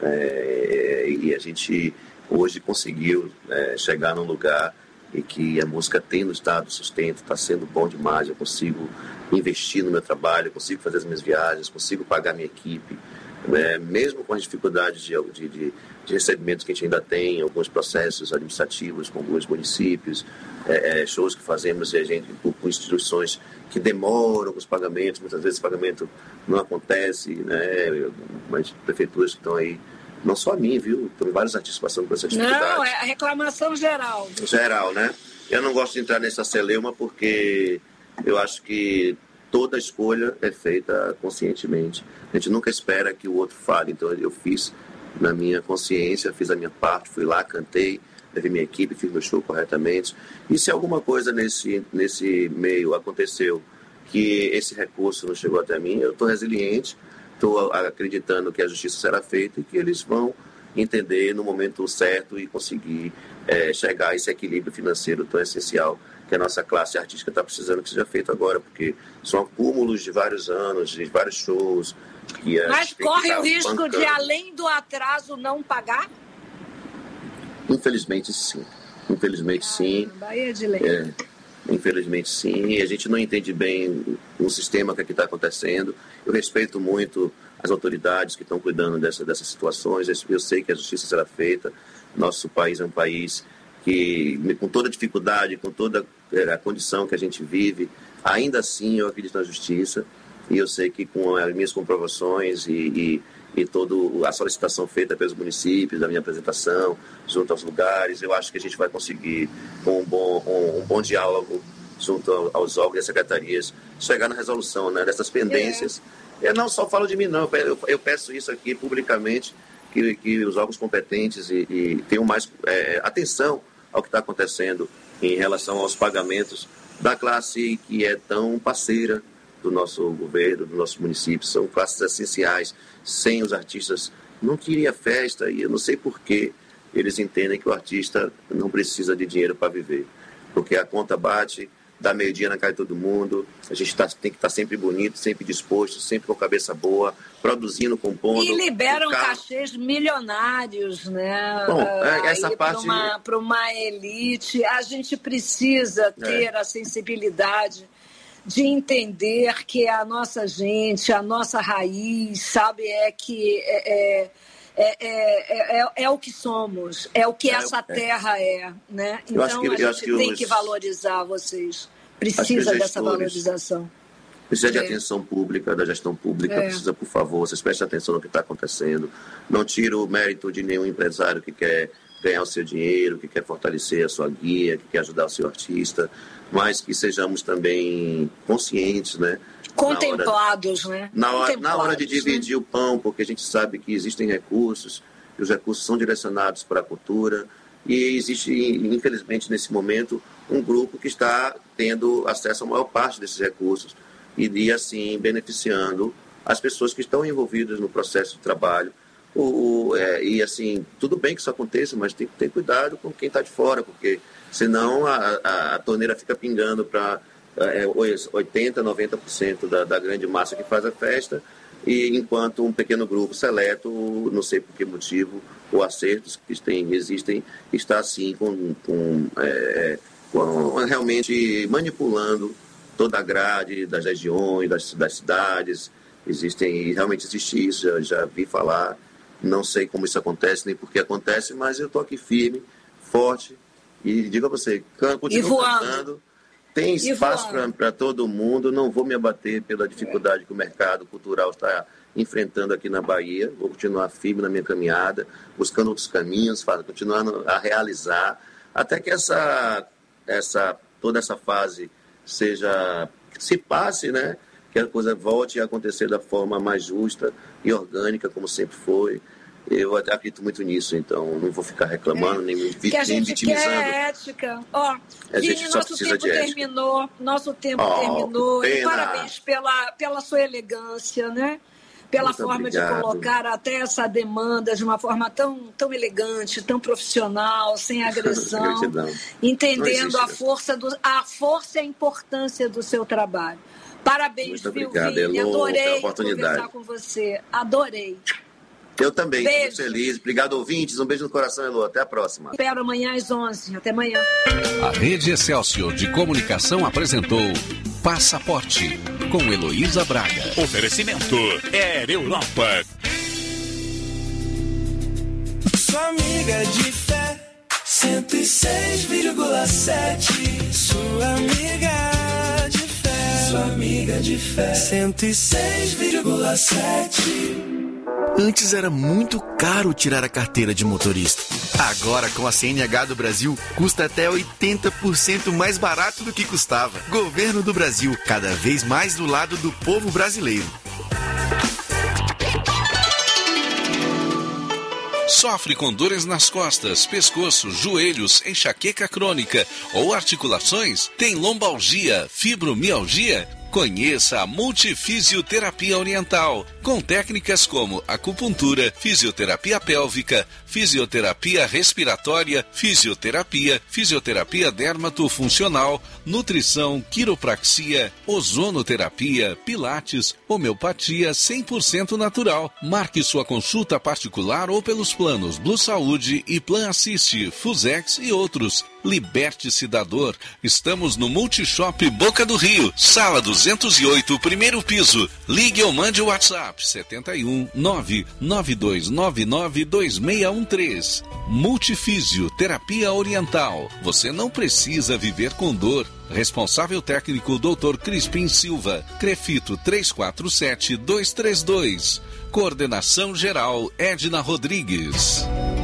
e a gente hoje conseguiu chegar num lugar em que a música tem nos dado sustento, está sendo bom demais, eu consigo investir no meu trabalho, consigo fazer as minhas viagens, consigo pagar minha equipe, mesmo com as dificuldades de recebimento que a gente ainda tem, alguns processos administrativos com alguns municípios, shows que fazemos e a gente com instituições que demoram com os pagamentos, muitas vezes o pagamento não acontece, né? Mas prefeituras que estão aí, não só a mim, viu? Tem vários artistas passando por essa dificuldade. Não, é a reclamação geral. Geral, né? Eu não gosto de entrar nessa celeuma porque eu acho que toda escolha é feita conscientemente. A gente nunca espera que o outro fale. Então eu fiz na minha consciência, fiz a minha parte, fui lá, cantei, levei minha equipe, fiz meu show corretamente. E se alguma coisa nesse meio aconteceu que esse recurso não chegou até mim, eu estou resiliente, estou acreditando que a justiça será feita e que eles vão entender no momento certo e conseguir chegar a esse equilíbrio financeiro tão essencial que a nossa classe artística está precisando que seja feito agora, porque são acúmulos de vários anos, de vários shows. Mas corre o risco de, além do atraso, não pagar? Infelizmente, sim. Infelizmente, sim. Bahia de Lei. Infelizmente, sim. E a gente não entende bem o sistema que aqui está acontecendo. Eu respeito muito as autoridades que estão cuidando dessas situações. Eu sei que a justiça será feita. Nosso país é um país que, com toda dificuldade, com toda a condição que a gente vive, ainda assim eu acredito na justiça. E eu sei que com as minhas comprovações e toda a solicitação feita pelos municípios, da minha apresentação, junto aos lugares, eu acho que a gente vai conseguir, com um bom diálogo junto aos órgãos e secretarias, chegar na resolução, né, dessas pendências. Eu não só falo de mim, não. Eu peço isso aqui publicamente, que os órgãos competentes e tenham mais atenção ao que está acontecendo em relação aos pagamentos da classe que é tão parceira do nosso governo, do nosso município. São classes essenciais. Sem os artistas não queria festa, e eu não sei por que eles entendem que o artista não precisa de dinheiro para viver. Porque a conta bate, dar meio-dia na cara de todo mundo. A gente tem que estar sempre bonito, sempre disposto, sempre com a cabeça boa, produzindo, compondo. E liberam cachês milionários, né? Bom, essa parte... Para uma elite. A gente precisa ter a sensibilidade de entender que a nossa gente, a nossa raiz, sabe, é o que somos, é o que essa terra é, né? Então a gente tem que valorizar vocês. Precisa dessa valorização. Precisa de atenção pública, da gestão pública, precisa, por favor, vocês prestem atenção no que está acontecendo. Não tira o mérito de nenhum empresário que quer ganhar o seu dinheiro, que quer fortalecer a sua guia, que quer ajudar o seu artista, mas que sejamos também conscientes, né? Contemplados, na hora de dividir o pão, porque a gente sabe que existem recursos, e os recursos são direcionados para a cultura, e existe, infelizmente, nesse momento, um grupo que está tendo acesso à maior parte desses recursos e assim, beneficiando as pessoas que estão envolvidas no processo de trabalho. E assim, tudo bem que isso aconteça, mas tem que ter cuidado com quem está de fora, porque senão a torneira fica pingando para 80%, 90% da grande massa que faz a festa, e enquanto um pequeno grupo seleto, não sei por que motivo, ou acertos que existem, está assim realmente manipulando toda a grade das regiões, das cidades. Realmente existe isso, já vi falar, não sei como isso acontece, nem por que acontece, mas eu estou aqui firme, forte, e digo a você, continuo cantando. Tem espaço para todo mundo, não vou me abater pela dificuldade que o mercado cultural está enfrentando aqui na Bahia, vou continuar firme na minha caminhada, buscando outros caminhos, continuando a realizar, até que toda essa fase se passe, né? Que a coisa volte a acontecer da forma mais justa e orgânica, como sempre foi. Eu acredito muito nisso, então não vou ficar reclamando, nem vitimizando. Quer ética. Vini, nosso tempo terminou. E parabéns pela sua elegância, né? Pela forma de colocar até essa demanda de uma forma tão elegante, tão profissional, sem agressão, entendendo a força e a importância do seu trabalho. Parabéns, muito obrigado, Vini. Adorei conversar com você. Adorei. Eu também, estou muito feliz. Obrigado, ouvintes. Um beijo no coração, Elô. Até a próxima. Espero amanhã às 11. Até amanhã. A Rede Excelsior de Comunicação apresentou Passaporte, com Heloísa Braga. Oferecimento Air Europa. Sua amiga de fé, 106,7. Sua amiga de fé, sua amiga de fé, 106,7. Antes era muito caro tirar a carteira de motorista. Agora, com a CNH do Brasil, custa até 80% mais barato do que custava. Governo do Brasil, cada vez mais do lado do povo brasileiro. Sofre com dores nas costas, pescoço, joelhos, enxaqueca crônica ou articulações? Tem lombalgia, fibromialgia? Conheça a Multifisioterapia Oriental, com técnicas como acupuntura, fisioterapia pélvica, fisioterapia respiratória, fisioterapia dermatofuncional, nutrição, quiropraxia, ozonoterapia, pilates, homeopatia 100% natural. Marque sua consulta particular ou pelos planos Blue Saúde e Plan Assist, Fusex e outros. Liberte-se da dor. Estamos no Multishop Boca do Rio, sala 208, primeiro piso. Ligue ou mande o WhatsApp 71 992992613. Multifísio Terapia Oriental. Você não precisa viver com dor. Responsável técnico Dr. Crispim Silva. Crefito 347232. Coordenação geral Edna Rodrigues.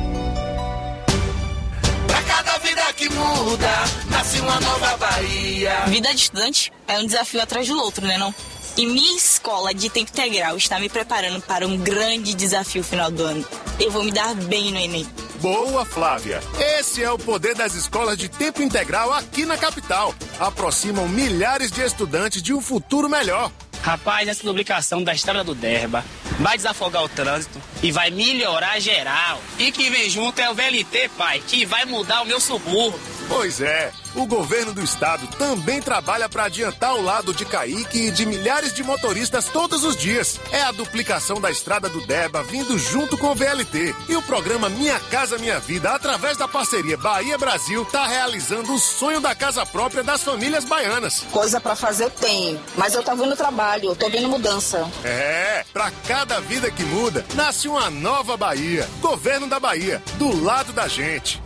Que muda, nasce uma nova Bahia. Vida de estudante é um desafio atrás do outro, né não? E minha escola de tempo integral está me preparando para um grande desafio final do ano. Eu vou me dar bem no Enem. Boa, Flávia! Esse é o poder das escolas de tempo integral aqui na capital. Aproximam milhares de estudantes de um futuro melhor. Rapaz, essa duplicação da estrada do Derba vai desafogar o trânsito e vai melhorar geral. E que vem junto é o VLT, pai, que vai mudar o meu subúrbio. Pois é, o governo do estado também trabalha para adiantar o lado de Kaique e de milhares de motoristas todos os dias. É a duplicação da estrada do Deba vindo junto com o VLT. E o programa Minha Casa Minha Vida, através da parceria Bahia-Brasil, está realizando o sonho da casa própria das famílias baianas. Coisa para fazer eu tenho, mas eu tô vendo trabalho, eu tô vendo mudança. É, para cada vida que muda, nasce uma nova Bahia. Governo da Bahia, do lado da gente.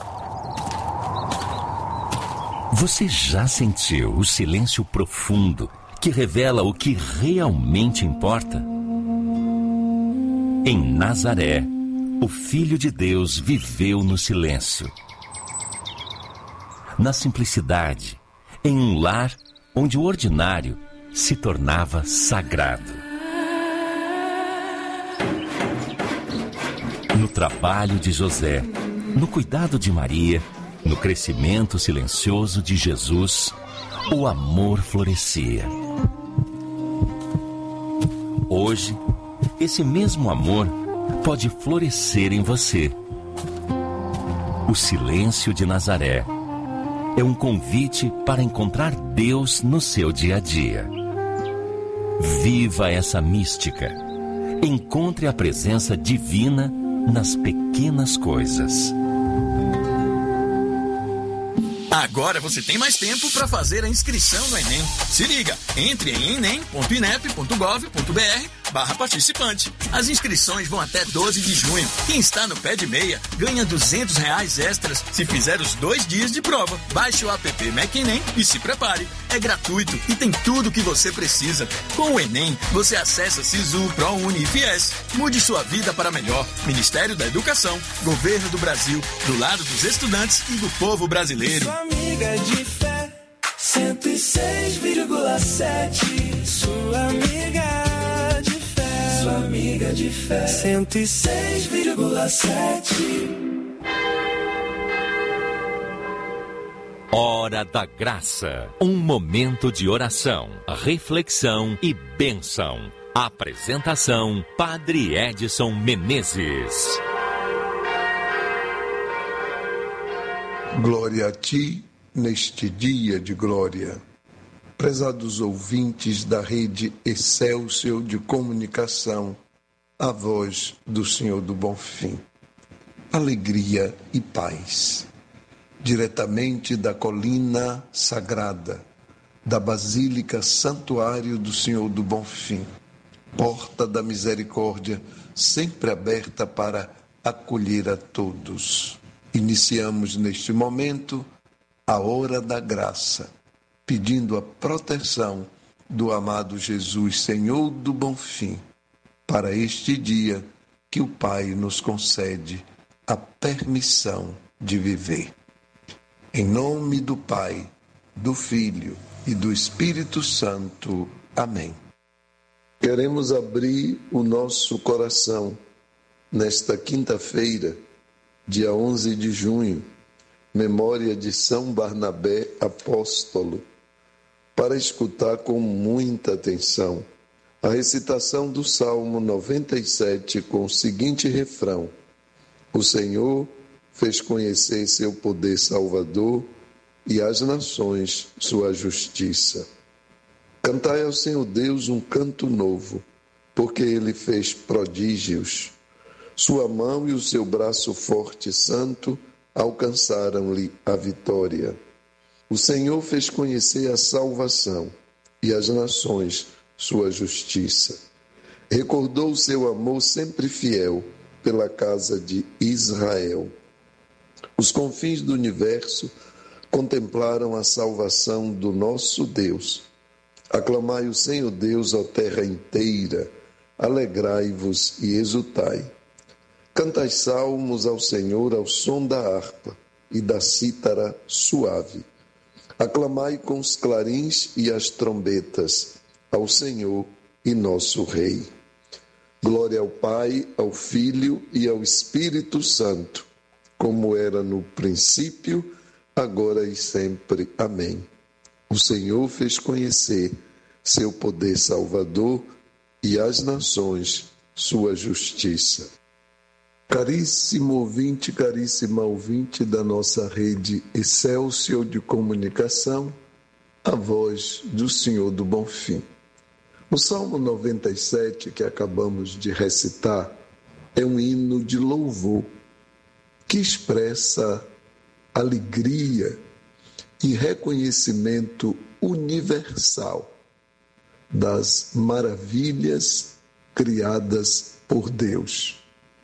Você já sentiu o silêncio profundo que revela o que realmente importa? Em Nazaré, o Filho de Deus viveu no silêncio. Na simplicidade, em um lar onde o ordinário se tornava sagrado. No trabalho de José, no cuidado de Maria, no crescimento silencioso de Jesus, o amor florescia. Hoje, esse mesmo amor pode florescer em você. O silêncio de Nazaré é um convite para encontrar Deus no seu dia a dia. Viva essa mística. Encontre a presença divina nas pequenas coisas. Agora você tem mais tempo para fazer a inscrição no Enem. Se liga, entre em enem.inep.gov.br/participante. As inscrições vão até 12 de junho. Quem está no pé de meia ganha R$200 extras se fizer os 2 dias de prova. Baixe o app MacEnem e se prepare. É gratuito e tem tudo o que você precisa. Com o Enem, você acessa Sisu, ProUni e Fies. Mude sua vida para melhor. Ministério da Educação, Governo do Brasil, do lado dos estudantes e do povo brasileiro. Amiga de fé, 106,7. Sua amiga de fé, sua amiga de fé, 106,7. Hora da Graça, um momento de oração, reflexão e bênção. Apresentação, Padre Edson Menezes. Glória a ti, neste dia de glória. Prezados ouvintes da rede Excelsior de Comunicação, a voz do Senhor do Bonfim. Alegria e paz. Diretamente da colina sagrada, da Basílica Santuário do Senhor do Bonfim, porta da misericórdia, sempre aberta para acolher a todos. Iniciamos neste momento a hora da graça, pedindo a proteção do amado Jesus, Senhor do Bonfim, para este dia que o Pai nos concede a permissão de viver. Em nome do Pai, do Filho e do Espírito Santo. Amém. Queremos abrir o nosso coração nesta quinta-feira, dia 11 de junho, memória de São Barnabé Apóstolo, para escutar com muita atenção a recitação do Salmo 97 com o seguinte refrão: O Senhor fez conhecer seu poder salvador e às nações sua justiça. Cantai ao Senhor Deus um canto novo, porque Ele fez prodígios. Sua mão e o seu braço forte e santo alcançaram-lhe a vitória. O Senhor fez conhecer a salvação e às nações sua justiça. Recordou o seu amor sempre fiel pela casa de Israel. Os confins do universo contemplaram a salvação do nosso Deus. Aclamai o Senhor Deus, ó terra inteira, alegrai-vos e exultai. Cantai salmos ao Senhor ao som da harpa e da cítara suave. Aclamai com os clarins e as trombetas ao Senhor e nosso Rei. Glória ao Pai, ao Filho e ao Espírito Santo, como era no princípio, agora e sempre. Amém. O Senhor fez conhecer seu poder salvador e às nações sua justiça. Caríssimo ouvinte, caríssima ouvinte da nossa rede Excelsior de Comunicação, a voz do Senhor do Bonfim. O Salmo 97 que acabamos de recitar é um hino de louvor que expressa alegria e reconhecimento universal das maravilhas criadas por Deus.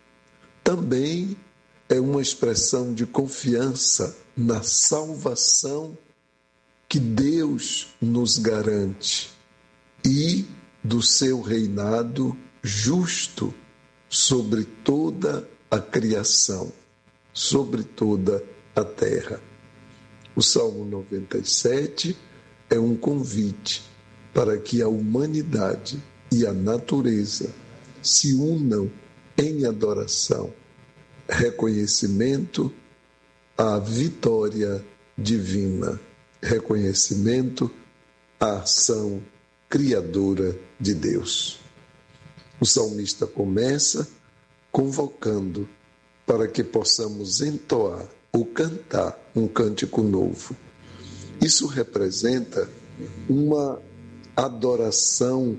Também é uma expressão de confiança na salvação que Deus nos garante e do seu reinado justo sobre toda a criação, sobre toda a terra. O Salmo 97 é um convite para que a humanidade e a natureza se unam em adoração, reconhecimento à vitória divina, reconhecimento à ação criadora de Deus. O salmista começa convocando para que possamos entoar ou cantar um cântico novo. Isso representa uma adoração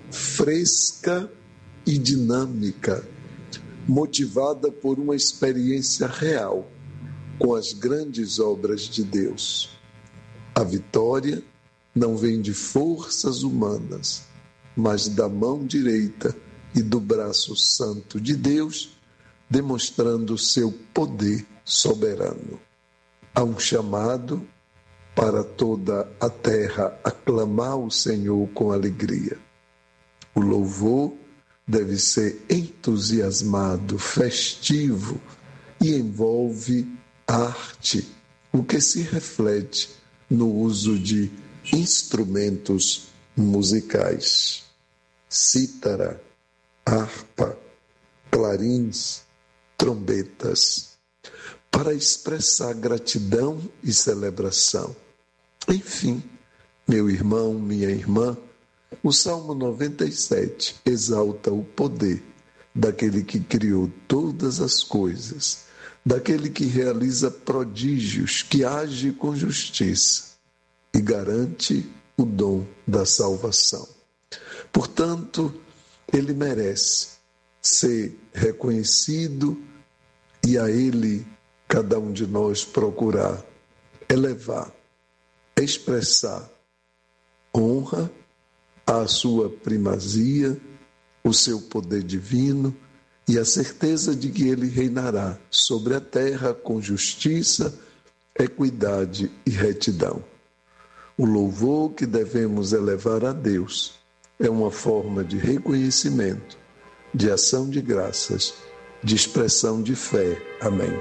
fresca e dinâmica, motivada por uma experiência real com as grandes obras de Deus. A vitória não vem de forças humanas, mas da mão direita e do braço santo de Deus, demonstrando o seu poder soberano. Há um chamado para toda a terra aclamar o Senhor com alegria. O louvor deve ser entusiasmado, festivo e envolve arte, o que se reflete no uso de instrumentos musicais. Cítara, harpa, clarins, trombetas, para expressar gratidão e celebração. Enfim, meu irmão, minha irmã, o Salmo 97 exalta o poder daquele que criou todas as coisas, daquele que realiza prodígios, que age com justiça e garante o dom da salvação. Portanto, ele merece ser reconhecido e a ele cada um de nós procurar elevar, expressar honra à sua primazia, o seu poder divino e a certeza de que ele reinará sobre a terra com justiça, equidade e retidão. O louvor que devemos elevar a Deus é uma forma de reconhecimento, de ação de graças, de expressão de fé. Amém.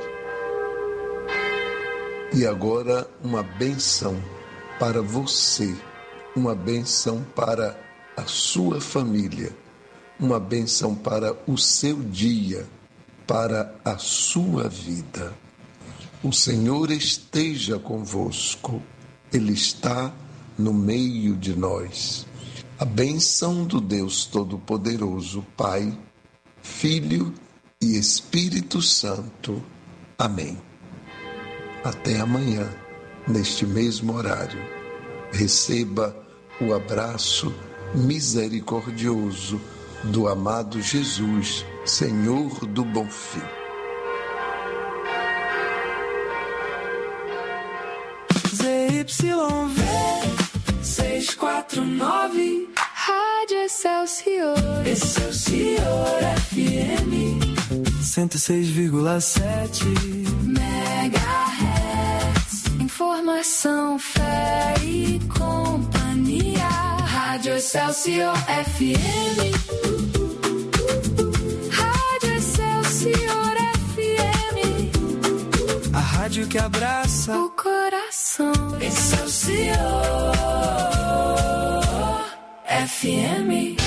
E agora uma bênção para você, uma bênção para a sua família, uma bênção para o seu dia, para a sua vida. O Senhor esteja convosco, Ele está no meio de nós. A bênção do Deus Todo-Poderoso, Pai, Filho e Espírito Santo. Amém. Até amanhã, neste mesmo horário. Receba o abraço misericordioso do amado Jesus, Senhor do Bonfim. ZYV 649 Rádio Excelsior, Excelsior FM 106,7 MHz. Informação, fé e companhia. Rádio Excelsior FM. Rádio Excelsior FM. A rádio que abraça o coração. Excelsior FM.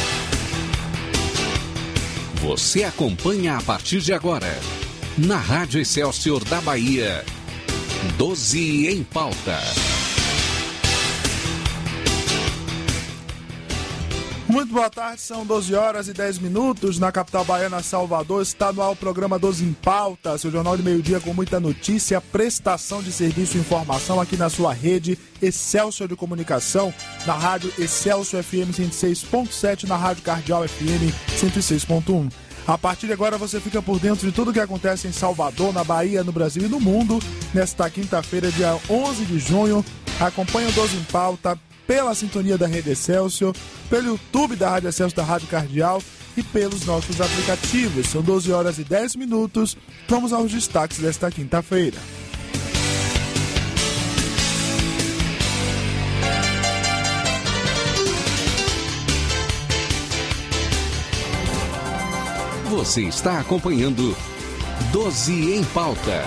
Você acompanha a partir de agora, na Rádio Excelsior da Bahia, 12 em pauta. Muito boa tarde, são 12 horas e 10 minutos na capital baiana, Salvador. Está no ar o programa 12 em Pauta, seu jornal de meio-dia com muita notícia, prestação de serviço e informação aqui na sua rede Excelsior de Comunicação, na rádio Excelsior FM 106.7, na rádio Cardeal FM 106.1. A partir de agora você fica por dentro de tudo que acontece em Salvador, na Bahia, no Brasil e no mundo. Nesta quinta-feira, dia 11 de junho, acompanha o 12 em Pauta pela sintonia da Rede Excelsior, pelo YouTube da Rádio Excelsior, da Rádio Cardeal e pelos nossos aplicativos. São 12 horas e 10 minutos. Vamos aos destaques desta quinta-feira. Você está acompanhando 12 em Pauta.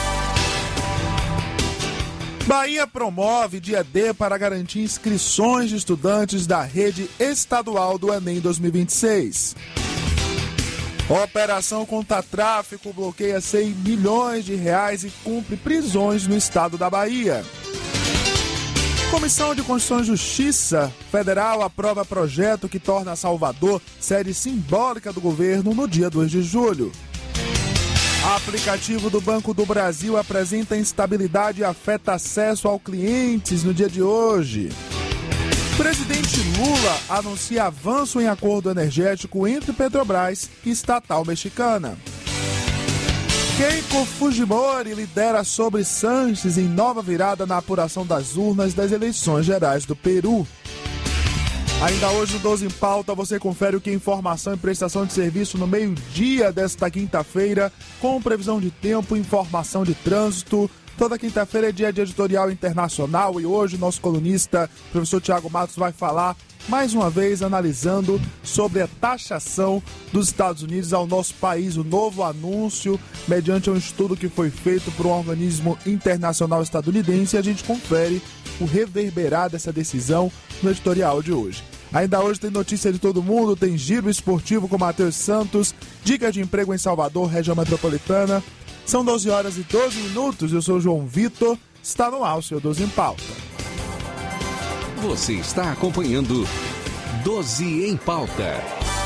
Bahia promove dia D para garantir inscrições de estudantes da rede estadual do Enem 2026. Operação contra tráfico bloqueia 100 milhões de reais e cumpre prisões no estado da Bahia. Comissão de Constituição e Justiça Federal aprova projeto que torna Salvador sede simbólica do governo no dia 2 de julho. Aplicativo do Banco do Brasil apresenta instabilidade e afeta acesso aos clientes no dia de hoje. Presidente Lula anuncia avanço em acordo energético entre Petrobras e estatal mexicana. Keiko Fujimori lidera sobre Sanches em nova virada na apuração das urnas das eleições gerais do Peru. Ainda hoje no 12 em Pauta você confere o que é informação e prestação de serviço no meio-dia desta quinta-feira, com previsão de tempo e informação de trânsito. Toda quinta-feira é dia de editorial internacional e hoje o nosso colunista, professor Tiago Matos, vai falar mais uma vez analisando sobre a taxação dos Estados Unidos ao nosso país, o novo anúncio mediante um estudo que foi feito por um organismo internacional estadunidense, e a gente confere o reverberar dessa decisão no editorial de hoje. Ainda hoje tem notícia de todo mundo, tem giro esportivo com Matheus Santos, dica de emprego em Salvador, região metropolitana. São 12 horas e 12 minutos, eu sou o João Vitor, está no ar o seu 12 em Pauta. Você está acompanhando 12 em Pauta.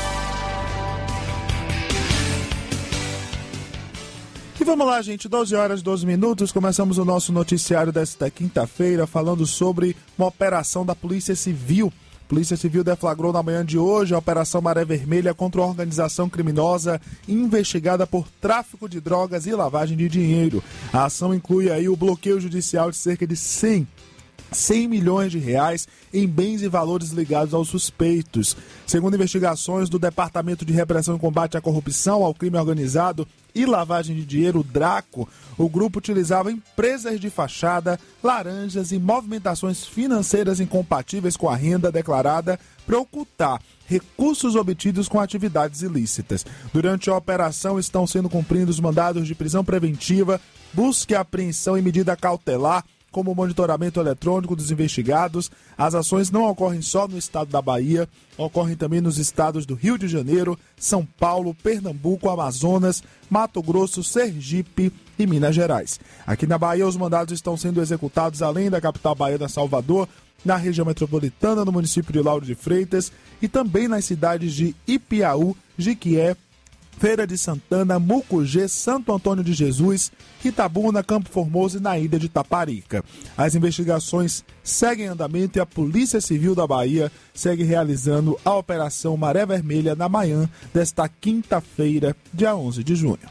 E vamos lá, gente, 12 horas e 12 minutos, começamos o nosso noticiário desta quinta-feira falando sobre uma operação da Polícia Civil. A Polícia Civil deflagrou na manhã de hoje a Operação Maré Vermelha contra uma organização criminosa investigada por tráfico de drogas e lavagem de dinheiro. A ação inclui aí o bloqueio judicial de cerca de 100 milhões de reais em bens e valores ligados aos suspeitos. Segundo investigações do Departamento de Repressão e Combate à Corrupção, ao Crime Organizado e Lavagem de Dinheiro, o DRACO, o grupo utilizava empresas de fachada, laranjas e movimentações financeiras incompatíveis com a renda declarada para ocultar recursos obtidos com atividades ilícitas. Durante a operação estão sendo cumpridos mandados de prisão preventiva, busca e apreensão e medida cautelar, como o monitoramento eletrônico dos investigados. As ações não ocorrem só no estado da Bahia, ocorrem também nos estados do Rio de Janeiro, São Paulo, Pernambuco, Amazonas, Mato Grosso, Sergipe e Minas Gerais. Aqui na Bahia, os mandados estão sendo executados além da capital baiana, Salvador, na região metropolitana, no município de Lauro de Freitas e também nas cidades de Ipiaú, Jiquié, Feira de Santana, Mucugê, Santo Antônio de Jesus, Itabuna, Campo Formoso e na ilha de Taparica. As investigações seguem em andamento e a Polícia Civil da Bahia segue realizando a Operação Maré Vermelha na manhã desta quinta-feira, dia 11 de junho.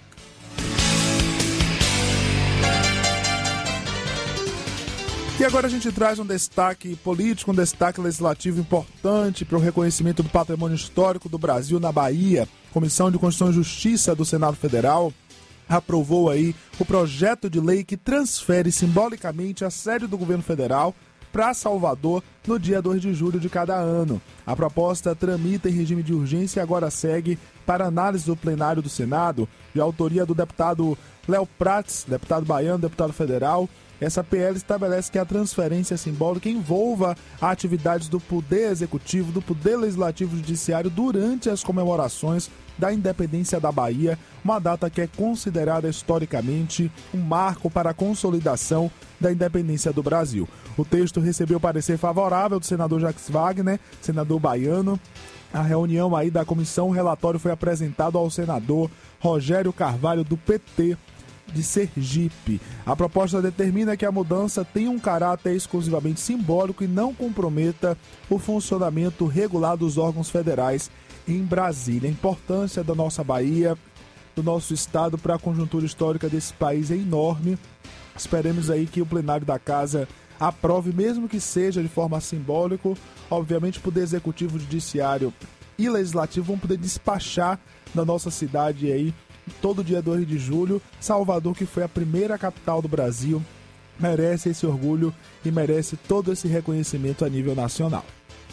E agora a gente traz um destaque político, um destaque legislativo importante para o reconhecimento do patrimônio histórico do Brasil na Bahia. A Comissão de Constituição e Justiça do Senado Federal aprovou aí o projeto de lei que transfere simbolicamente a sede do governo federal para Salvador no dia 2 de julho de cada ano. A proposta tramita em regime de urgência e agora segue para análise do plenário do Senado, de autoria do deputado Léo Prats, deputado baiano, deputado federal. Essa PL estabelece que a transferência simbólica envolva atividades do Poder Executivo, do Poder Legislativo e Judiciário durante as comemorações da independência da Bahia, uma data que é considerada historicamente um marco para a consolidação da independência do Brasil. O texto recebeu parecer favorável favorável do senador Jacques Wagner, senador baiano. A reunião aí da comissão, o relatório foi apresentado ao senador Rogério Carvalho, do PT de Sergipe. A proposta determina que a mudança tenha um caráter exclusivamente simbólico e não comprometa o funcionamento regular dos órgãos federais em Brasília. A importância da nossa Bahia, do nosso estado para a conjuntura histórica desse país é enorme. Esperemos aí que o plenário da casa aprove, mesmo que seja de forma simbólica. Obviamente, o Poder Executivo, Judiciário e Legislativo vão poder despachar na nossa cidade aí, todo dia 2 de julho. Salvador, que foi a primeira capital do Brasil, merece esse orgulho e merece todo esse reconhecimento a nível nacional.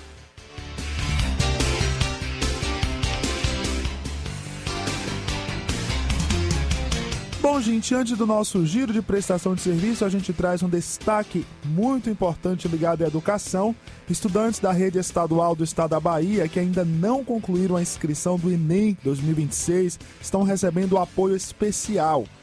Bom, gente, antes do nosso giro de prestação de serviço, a gente traz um destaque muito importante ligado à educação. Estudantes da rede estadual do estado da Bahia, que ainda não concluíram a inscrição do Enem 2026, estão recebendo apoio especial.